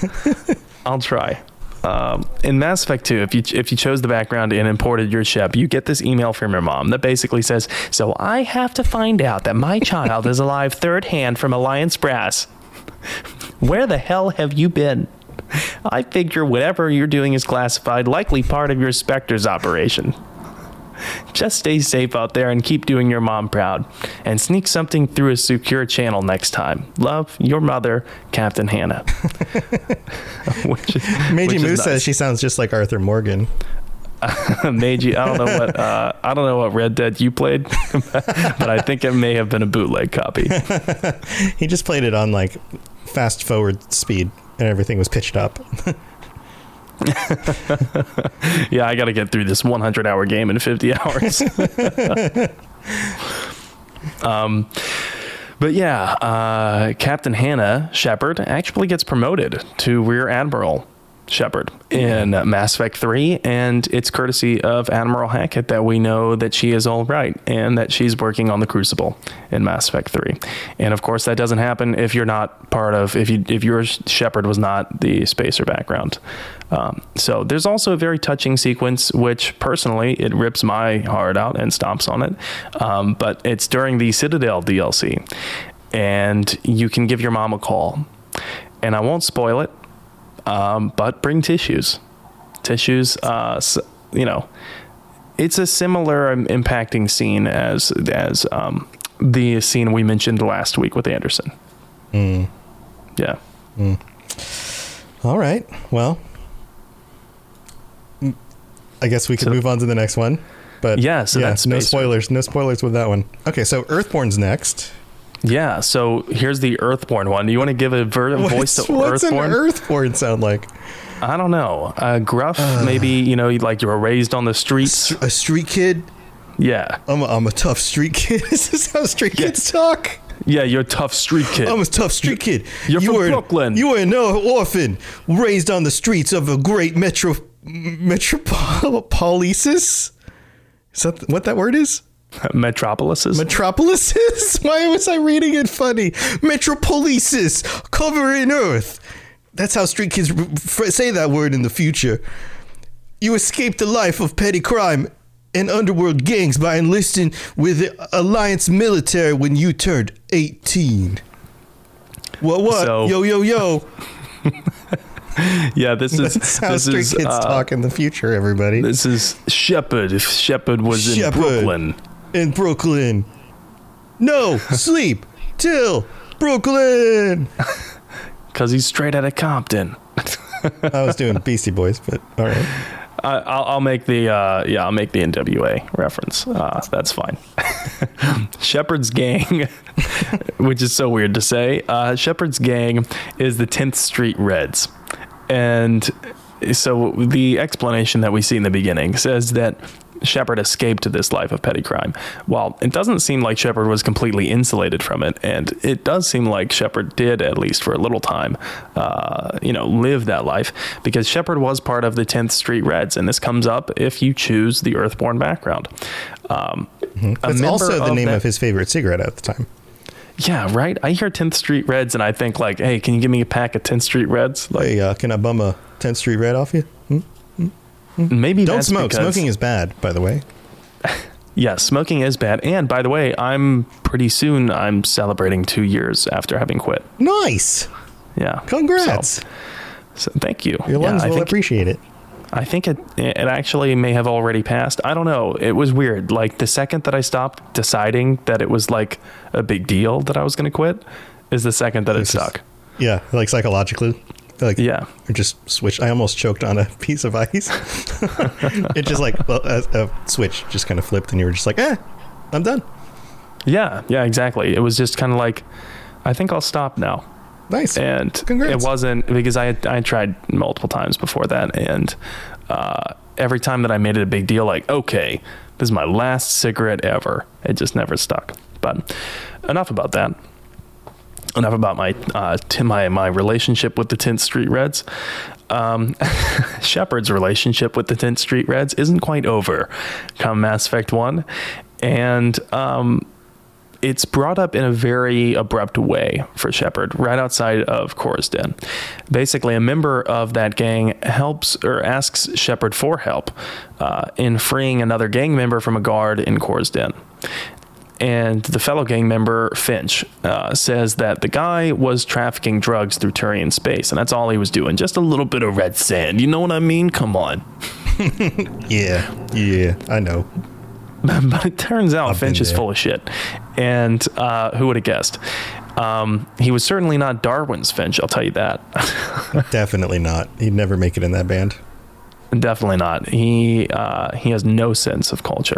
In Mass Effect 2, if you chose the background and imported your ship, you get this email from your mom that basically says, so I have to find out that my child is alive third hand from Alliance brass. Where the hell have you been? I figure whatever you're doing is classified, likely part of your Spectres operation. Just stay safe out there and keep doing your mom proud. And sneak something through a secure channel next time. Love, your mother, Captain Hannah. Meiji Moose says she sounds just like Arthur Morgan. Meiji, I don't know what Red Dead you played, but I think it may have been a bootleg copy. He just played it on like fast forward speed, and everything was pitched up. Yeah, I got to get through this 100-hour game in 50 hours. But yeah, Captain Hannah Shepard actually gets promoted to Rear Admiral Shepard in Mass Effect 3, and it's courtesy of Admiral Hackett that we know that she is all right and that she's working on the Crucible in Mass Effect 3. And of course, that doesn't happen if you're not part of, if your Shepard was not the Spacer background. So there's also a very touching sequence, which personally, it rips my heart out and stomps on it. But it's during the Citadel DLC, and you can give your mom a call. And I won't spoil it, but bring tissues. Tissues, you know, it's a similar impacting scene as the scene we mentioned last week with Anderson. Yeah. All right. Well, I guess we could move on to the next one. But yeah, so that's no spoilers. No spoilers with that one. Okay, so Earthborn's next. Yeah, so here's the Earthborn one. Do you want to give a voice to Earthborn? What's an Earthborn sound like? I don't know. Gruff, maybe, you know, like you were raised on the streets. A street kid? Yeah. I'm a tough street kid. Is this how street kids talk? Yeah, you're a tough street kid. I'm a tough street kid. You're from Brooklyn. You were no orphan, raised on the streets of a great metropolises? Is that what that word is? Metropolises? Metropolises? Why was I reading it funny? Metropolises, covering Earth. That's how street kids say that word in the future. You escaped the life of petty crime and underworld gangs by enlisting with the Alliance military when you turned 18. What? So, yo. Yeah, this is how street kids talk in the future, everybody. This is Shepard. If Shepard was in Brooklyn. In Brooklyn. No, sleep till Brooklyn. Because he's straight out of Compton. I was doing Beastie Boys, but all right. I'll make the I'll make the NWA reference. That's fine. Shepard's gang, which is so weird to say. Shepard's gang is the 10th Street Reds, and so the explanation that we see in the beginning says that Shepard escaped this life of petty crime. While it doesn't seem like Shepard was completely insulated from it, and it does seem like Shepard did, at least for a little time, live that life, because Shepard was part of the 10th Street Reds, and this comes up if you choose the Earthborn background. That's also the name of his favorite cigarette at the time. Yeah, right? I hear 10th Street Reds, and I think, like, hey, can you give me a pack of 10th Street Reds? Like, hey, can I bum a 10th Street Red off you? Maybe don't smoke. Smoking is bad, by the way. Yeah, smoking is bad. And by the way, I'm celebrating 2 years after having quit. Nice. Yeah. Congrats. So thank you. Your lungs will appreciate it. I think it actually may have already passed. I don't know. It was weird. Like the second that I stopped deciding that it was like a big deal that I was going to quit is the second that it stuck. Yeah. Like psychologically. Like, yeah, it just switched. I almost choked on a piece of ice. It just like a switch just kind of flipped, and you were just like, I'm done. Yeah, exactly. It was just kind of like, I think I'll stop now. Nice. And congrats. It wasn't because I tried multiple times before that, and every time that I made it a big deal, like, okay, this is my last cigarette ever, it just never stuck. But enough about that. Enough about my relationship with the 10th Street Reds. Shepard's relationship with the 10th Street Reds isn't quite over come Mass Effect 1. And it's brought up in a very abrupt way for Shepard right outside of Cora's Den. Basically, a member of that gang asks Shepard for help in freeing another gang member from a guard in Cora's Den. And the fellow gang member, Finch, says that the guy was trafficking drugs through Turian space, and that's all he was doing. Just a little bit of red sand. You know what I mean? Come on. Yeah, I know. But it turns out Finch is full of shit. And who would have guessed? He was certainly not Darwin's Finch, I'll tell you that. Definitely not. He'd never make it in that band. Definitely not. He has no sense of culture.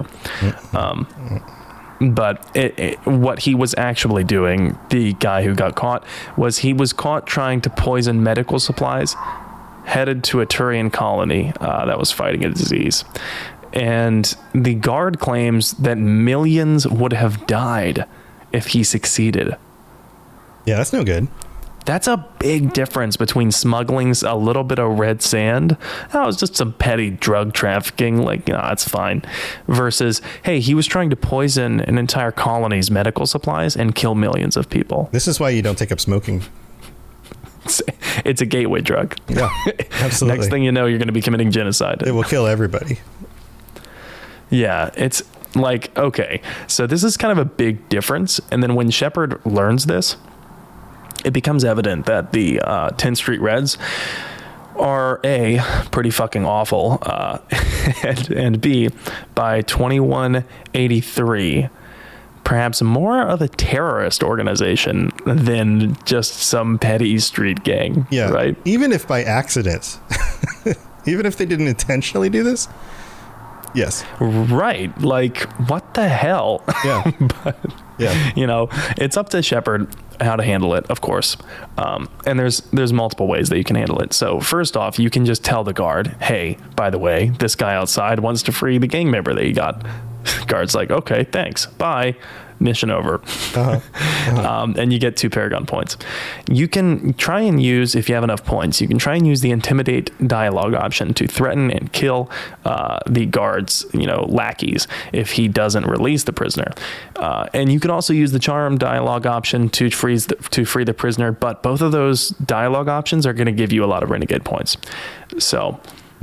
But what he was actually doing, the guy who got caught, was he was caught trying to poison medical supplies headed to a Turian colony that was fighting a disease. And the guard claims that millions would have died if he succeeded. Yeah, that's no good. That's a big difference between smuggling a little bit of red sand. Oh, it's just some petty drug trafficking. Like, it's fine. Versus, hey, he was trying to poison an entire colony's medical supplies and kill millions of people. This is why you don't take up smoking. It's a gateway drug. Yeah, absolutely. Next thing you know, you're going to be committing genocide. It will kill everybody. Yeah, it's like, okay, so this is kind of a big difference. And then when Shepard learns this, it becomes evident that the 10th Street Reds are A, pretty fucking awful, and B, by 2183, perhaps more of a terrorist organization than just some petty street gang. Yeah, right? Even if by accident, even if they didn't intentionally do this. Yes. Right. Like, what the hell? Yeah. But, yeah. It's up to Shepard how to handle it, of course. And there's multiple ways that you can handle it. So first off, you can just tell the guard, hey, by the way, this guy outside wants to free the gang member that you got. Guard's like, okay, thanks. Bye. Mission over. And you get 2 Paragon points. You can try and use, if you have enough points, you can try and use the Intimidate dialogue option to threaten and kill the guard's, lackeys if he doesn't release the prisoner. And you can also use the Charm dialogue option to free the prisoner, but both of those dialogue options are going to give you a lot of Renegade points. So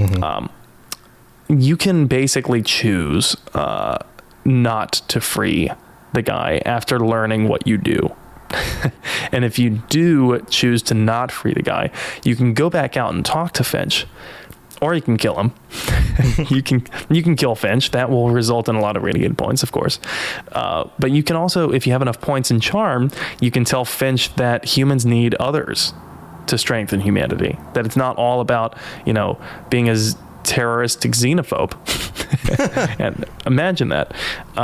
you can basically choose not to free the guy after learning what you do. And if you do choose to not free the guy, you can go back out and talk to Finch, or you can kill him. you can kill Finch. That will result in a lot of Renegade points, of course. But you can also, if you have enough points in Charm, you can tell Finch that humans need others to strengthen humanity. That it's not all about, being a terroristic xenophobe. And imagine that.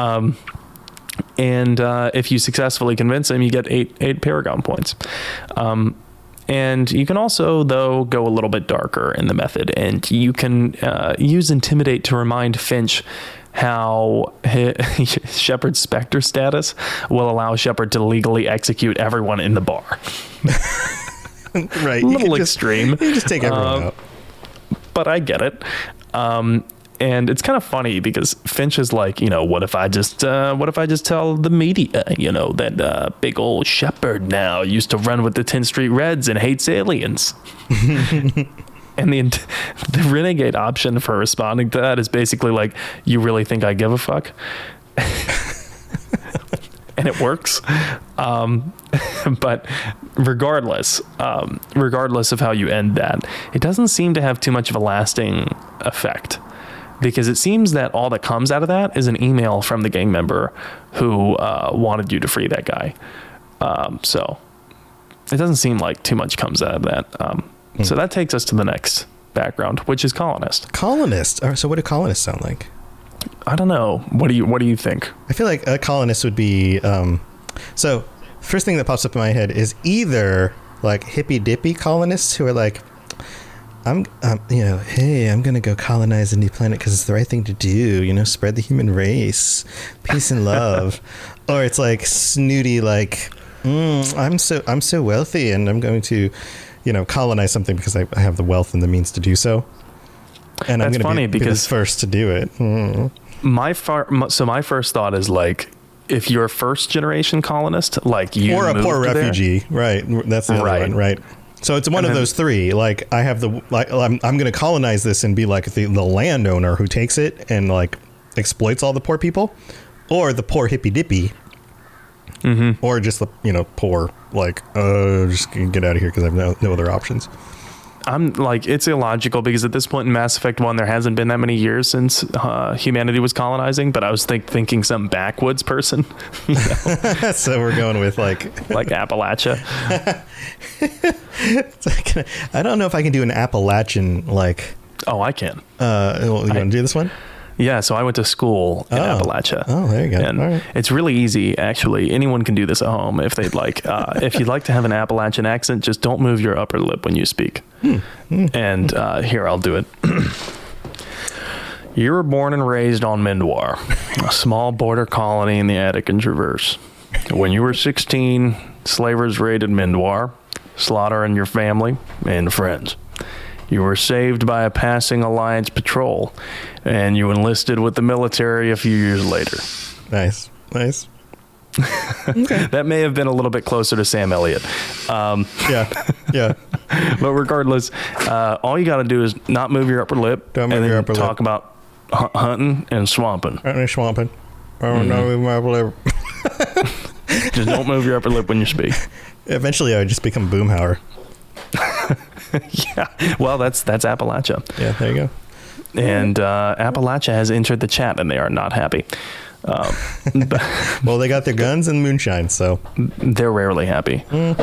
And if you successfully convince him, you get 8 Paragon points. And you can also, though, go a little bit darker in the method, and you can use Intimidate to remind Finch how Shepard's Spectre status will allow Shepard to legally execute everyone in the bar. Right. A little extreme. You just take everyone out. But I get it. And it's kind of funny because Finch is like, what if I just tell the media, that big old Shepard now used to run with the 10th Street Reds and hates aliens. And the Renegade option for responding to that is basically like, you really think I give a fuck? And it works. But regardless of how you end that, it doesn't seem to have too much of a lasting effect. Because it seems that all that comes out of that is an email from the gang member who wanted you to free that guy. So it doesn't seem like too much comes out of that. So that takes us to the next background, which is Colonist. Colonist. So what do colonists sound like? I don't know. What do you think? I feel like a colonist would be... so first thing that pops up in my head is either like hippy dippy colonists who are like, hey, I'm going to go colonize a new planet because it's the right thing to do, spread the human race, peace and love. Or it's like snooty, like, I'm so wealthy and I'm going to, colonize something because I have the wealth and the means to do so. And I'm going to be the first to do it. My first thought is like, if you're a first generation colonist, like you or a poor refugee, right? That's the other one, right? So it's one of those three. Like I have I'm going to colonize this and be like the landowner who takes it and like exploits all the poor people, or the poor hippy dippy, or just the poor like just get out of here because I have no other options. I'm like, it's illogical because at this point in Mass Effect 1, there hasn't been that many years since humanity was colonizing, but I was thinking some backwoods person. So we're going with like Appalachia. I don't know if I can do an Appalachian like. Oh, I can. You want to do this one? Yeah, so I went to school in Appalachia. Oh, there you go. And all right. It's really easy, actually. Anyone can do this at home if they'd like. If you'd like to have an Appalachian accent, just don't move your upper lip when you speak. And here, I'll do it. You were born and raised on Mindwar, a small border colony in the Attican Traverse. When you were 16, slavers raided Mindwar, slaughtering your family and friends. You were saved by a passing Alliance patrol, and you enlisted with the military a few years later. Nice. Okay. That may have been a little bit closer to Sam Elliott. Yeah. But regardless, all you got to do is not move your upper lip. Don't move your upper lip. Talk about hunting and swamping. Hunting and swamping. Not move my upper lip. Just don't move your upper lip when you speak. Eventually, I would just become Boomhauer. Yeah. Well, that's Appalachia. Yeah, there you go. And Appalachia has entered the chat, and they are not happy. Well, they got their guns and moonshine, so they're rarely happy.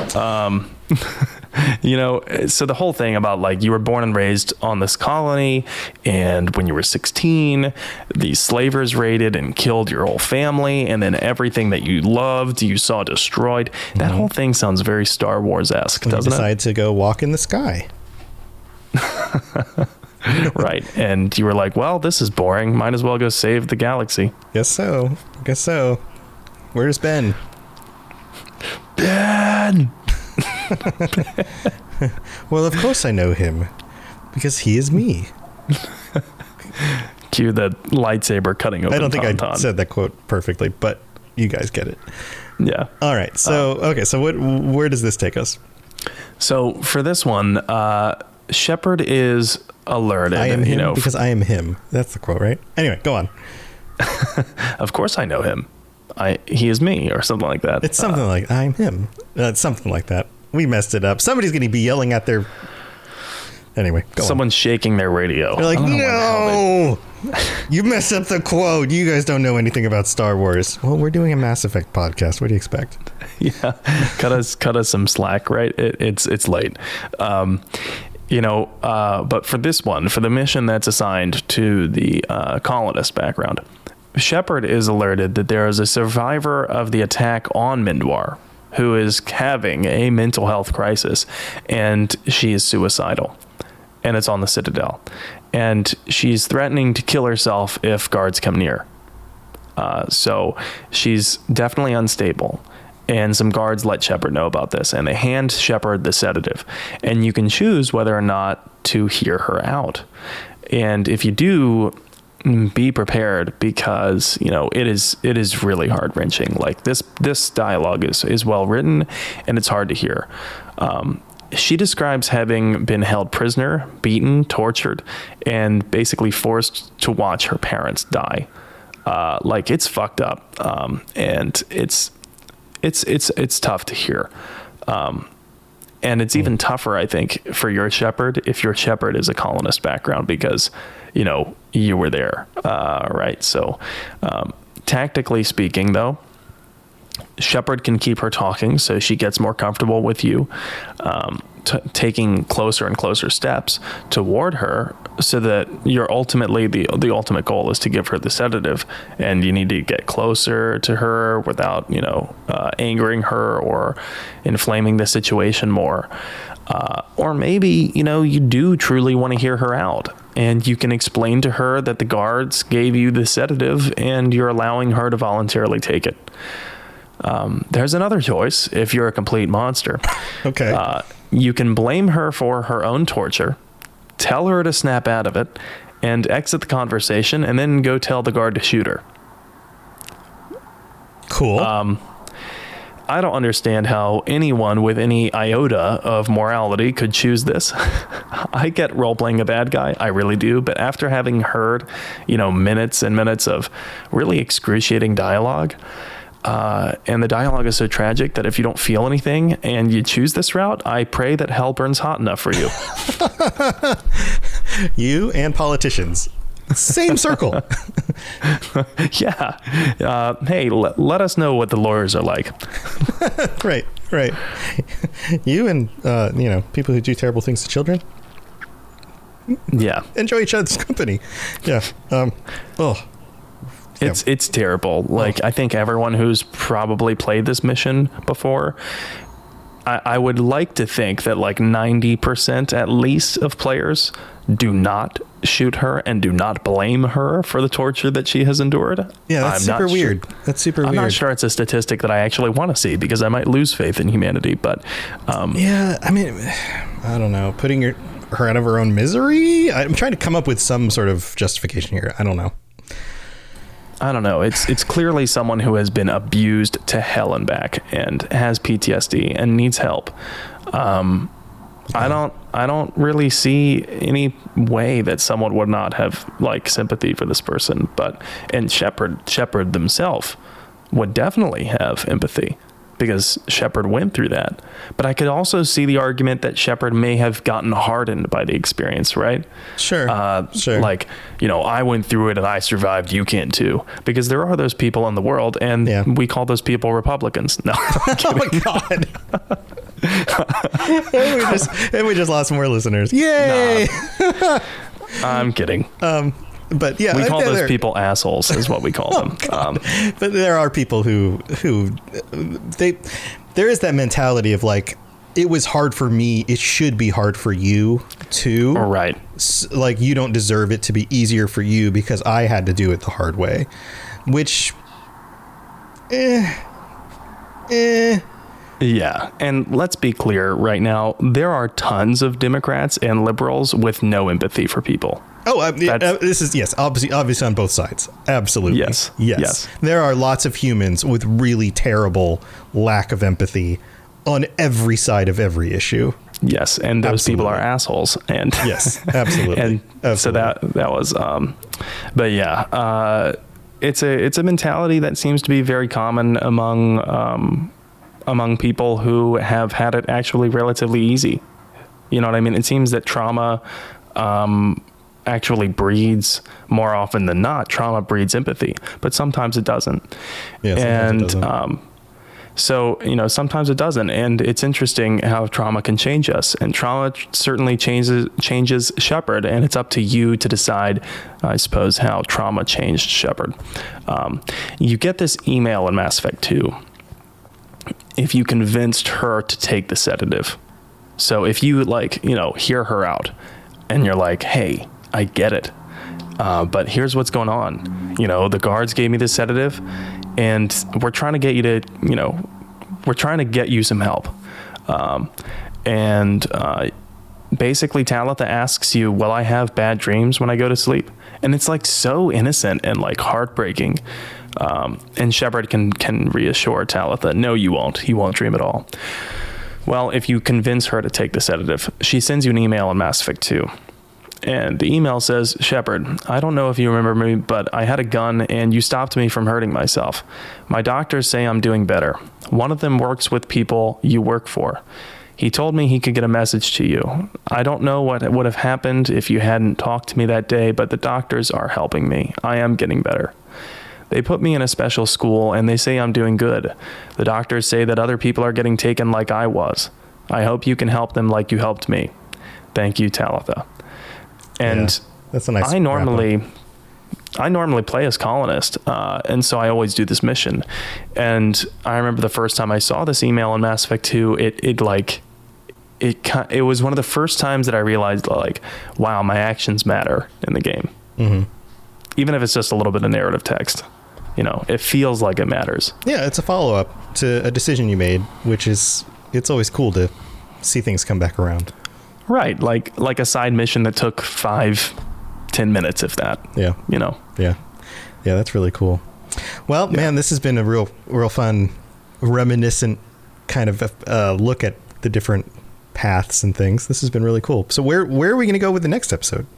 So the whole thing about like you were born and raised on this colony, and when you were 16, the slavers raided and killed your whole family, and then everything that you loved you saw destroyed. That whole thing sounds very Star Wars-esque, doesn't it? You decide to go walk in the sky. Right. And you were like, well, this is boring. Might as well go save the galaxy. Guess so. Where's Ben? Ben! Well, of course I know him. Because he is me. Cue the lightsaber cutting open. I don't think Tauntaun. I said that quote perfectly, but you guys get it. Yeah. All right. So, where does this take us? So for this one, Shepard is alerted. I am him because I am him. That's the quote, right? Anyway, go on. Of course I know him. He is me, or something like that. It's something like, I'm him. It's something like that. We messed it up. Somebody's going to be yelling at their... Anyway, go on. Someone's shaking their radio. They're like, no! You messed up the quote. You guys don't know anything about Star Wars. Well, we're doing a Mass Effect podcast. What do you expect? Yeah. Cut us some slack, right? It's late. But for this one, for the mission that's assigned to the colonist background, Shepard is alerted that there is a survivor of the attack on Mindwar who is having a mental health crisis, and she is suicidal, and it's on the Citadel, and she's threatening to kill herself if guards come near. So she's definitely unstable. And some guards let Shepard know about this, and they hand Shepard the sedative. And you can choose whether or not to hear her out. And if you do, be prepared, because it is really heart-wrenching. Like this dialogue is well written, and it's hard to hear. She describes having been held prisoner, beaten, tortured, and basically forced to watch her parents die. Like, it's fucked up, and it's tough to hear. And it's even tougher, I think, for your Shepard, if your Shepard is a colonist background, because, you were there, right? So, tactically speaking, though, Shepard can keep her talking so she gets more comfortable with you, taking closer and closer steps toward her, so that you're ultimately the ultimate goal is to give her the sedative, and you need to get closer to her without angering her or inflaming the situation more, or maybe you do truly want to hear her out, and you can explain to her that the guards gave you the sedative and you're allowing her to voluntarily take it. There's another choice if you're a complete monster. Okay. You can blame her for her own torture, tell her to snap out of it, and exit the conversation, and then go tell the guard to shoot her. Cool. I don't understand how anyone with any iota of morality could choose this. I get role-playing a bad guy, I really do, but after having heard, minutes and minutes of really excruciating dialogue, and the dialogue is so tragic that if you don't feel anything and you choose this route, I pray that hell burns hot enough for you. You and politicians. Same circle. Yeah. Hey, let us know what the lawyers are like. Right. You and, people who do terrible things to children. Yeah. Enjoy each other's company. Yeah. It's terrible. Like, I think everyone who's probably played this mission before, I would like to think that like 90% at least of players do not shoot her and do not blame her for the torture that she has endured. Yeah, that's super weird. That's super weird. I'm not sure it's a statistic that I actually want to see because I might lose faith in humanity. But yeah, I mean, I don't know. Putting her out of her own misery? I'm trying to come up with some sort of justification here. I don't know. It's clearly someone who has been abused to hell and back and has PTSD and needs help. I don't really see any way that someone would not have like sympathy for this person, and Shepard themselves would definitely have empathy because Shepard went through that. But I could also see the argument that Shepard may have gotten hardened by the experience, right? Sure. Like, I went through it and I survived. You can too, because there are those people in the world, and we call those people Republicans. No, I'm kidding. Oh my God. and we just lost more listeners. Yay! Nah. I'm kidding. But yeah, we call those people assholes, is what we call them. But there are people who there is that mentality of like, it was hard for me, it should be hard for you too. Right. Like, you don't deserve it to be easier for you because I had to do it the hard way, which Yeah, and let's be clear right now, there are tons of Democrats and liberals with no empathy for people. Oh, this is, yes, obviously on both sides. Absolutely. Yes. There are lots of humans with really terrible lack of empathy on every side of every issue. Yes, and those people are assholes. And yes, absolutely. And absolutely. So that was, but yeah, it's a mentality that seems to be very common among people who have had it actually relatively easy. You know what I mean? It seems that trauma actually breeds, more often than not, trauma breeds empathy, but sometimes it doesn't. Yeah, sometimes it doesn't. So, sometimes it doesn't. And it's interesting how trauma can change us. And trauma certainly changes Shepard. And it's up to you to decide, I suppose, how trauma changed Shepard. You get this email in Mass Effect 2 if you convinced her to take the sedative. So if you hear her out and you're like, hey, I get it, but here's what's going on. The guards gave me this sedative and we're trying to get you to, we're trying to get you some help. Basically Talitha asks you, will I have bad dreams when I go to sleep? And it's like so innocent and like heartbreaking. And Shepard can reassure Talitha, no, you won't. You won't dream at all. Well, if you convince her to take the sedative, she sends you an email in Mass Effect 2. And the email says, Shepard, I don't know if you remember me, but I had a gun and you stopped me from hurting myself. My doctors say I'm doing better. One of them works with people you work for. He told me he could get a message to you. I don't know what would have happened if you hadn't talked to me that day, but the doctors are helping me. I am getting better. They put me in a special school and they say I'm doing good. The doctors say that other people are getting taken like I was. I hope you can help them like you helped me. Thank you, Talitha. And that's a nice I normally play as colonist, and so I always do this mission. And I remember the first time I saw this email in Mass Effect 2, it was one of the first times that I realized, like, wow, my actions matter in the game. Mm-hmm. Even if it's just a little bit of narrative text, it feels like it matters. Yeah, it's a follow-up to a decision you made, which is, it's always cool to see things come back around. Right, like a side mission that took 5-10 minutes, if that. Yeah. Yeah, that's really cool. Well, man, this has been a real fun, reminiscent kind of look at the different paths and things. This has been really cool. So where are we going to go with the next episode?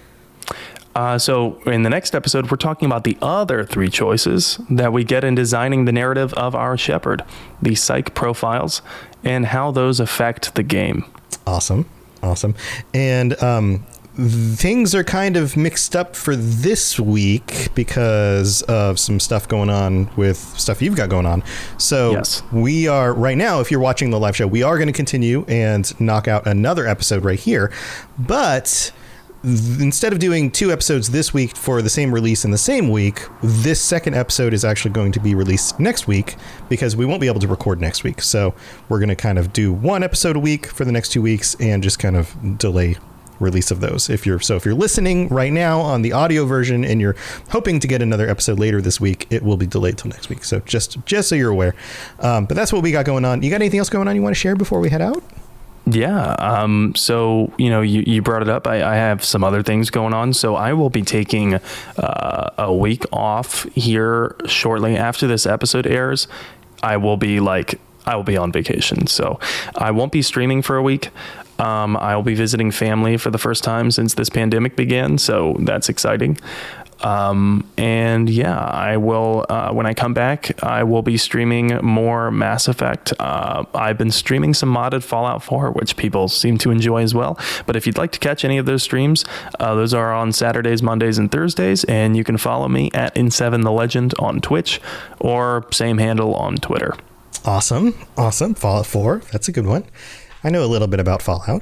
So in the next episode, we're talking about the other 3 choices that we get in designing the narrative of our Shepard, the psych profiles, and how those affect the game. Awesome. And things are kind of mixed up for this week because of some stuff going on with stuff you've got going on. So yes. We are right now, if you're watching the live show, we are going to continue and knock out another episode right here. But instead of doing 2 episodes this week for the same release in the same week, this second episode is actually going to be released next week because we won't be able to record next week. So we're going to kind of do 1 episode a week for the next 2 weeks and just kind of delay release of those. If you're listening right now on the audio version and you're hoping to get another episode later this week, it will be delayed till next week. So just so you're aware. But that's what we got going on. You got anything else going on you want to share before we head out? Yeah. So, you brought it up. I have some other things going on. So I will be taking a week off here shortly after this episode airs. I will be on vacation. So I won't be streaming for a week. I'll be visiting family for the first time since this pandemic began. So that's exciting. And yeah, I will, when I come back, I will be streaming more Mass Effect. I've been streaming some modded Fallout 4, which people seem to enjoy as well. But if you'd like to catch any of those streams, those are on Saturdays, Mondays, and Thursdays. And you can follow me at In7 The Legend on Twitch, or same handle on Twitter. Awesome. Fallout 4. That's a good one. I know a little bit about Fallout.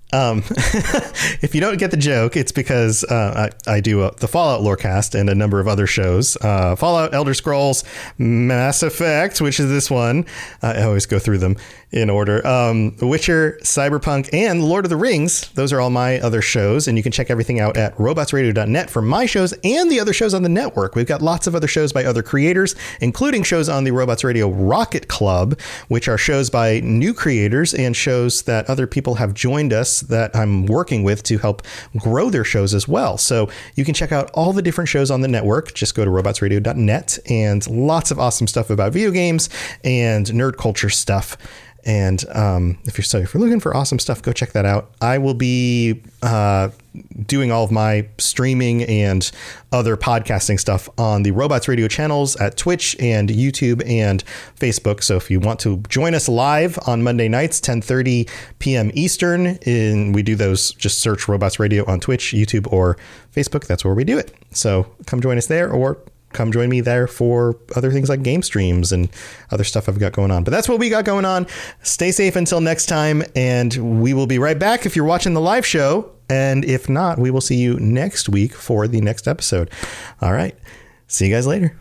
If you don't get the joke, it's because I do the Fallout Lorecast and a number of other shows. Fallout, Elder Scrolls, Mass Effect, which is this one. I always go through them in order. Witcher, Cyberpunk, and Lord of the Rings. Those are all my other shows, and you can check everything out at robotsradio.net for my shows and the other shows on the network. We've got lots of other shows by other creators, including shows on the Robots Radio Rocket Club, which are shows by new creators and shows that other people have joined us that I'm working with to help grow their shows as well. So you can check out all the different shows on the network. Just go to robotsradio.net, and lots of awesome stuff about video games and nerd culture stuff. And if you're looking for awesome stuff, go check that out. I will be doing all of my streaming and other podcasting stuff on the Robots Radio channels at Twitch and YouTube and Facebook. So if you want to join us live on Monday nights, 10:30 p.m. Eastern, and we do those, just search Robots Radio on Twitch, YouTube, or Facebook. That's where we do it. So come join us there, or come join me there for other things like game streams and other stuff I've got going on. But that's what we got going on. Stay safe until next time, and we will be right back if you're watching the live show. And if not, we will see you next week for the next episode. All right. See you guys later.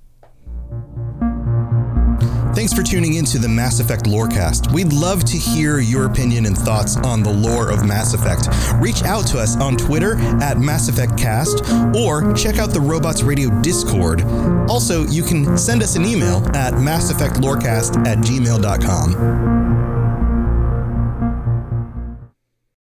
Thanks for tuning in to the Mass Effect Lorecast. We'd love to hear your opinion and thoughts on the lore of Mass Effect. Reach out to us on Twitter at Mass Effect Cast, or check out the Robots Radio Discord. Also, you can send us an email at masseffectlorecast@gmail.com.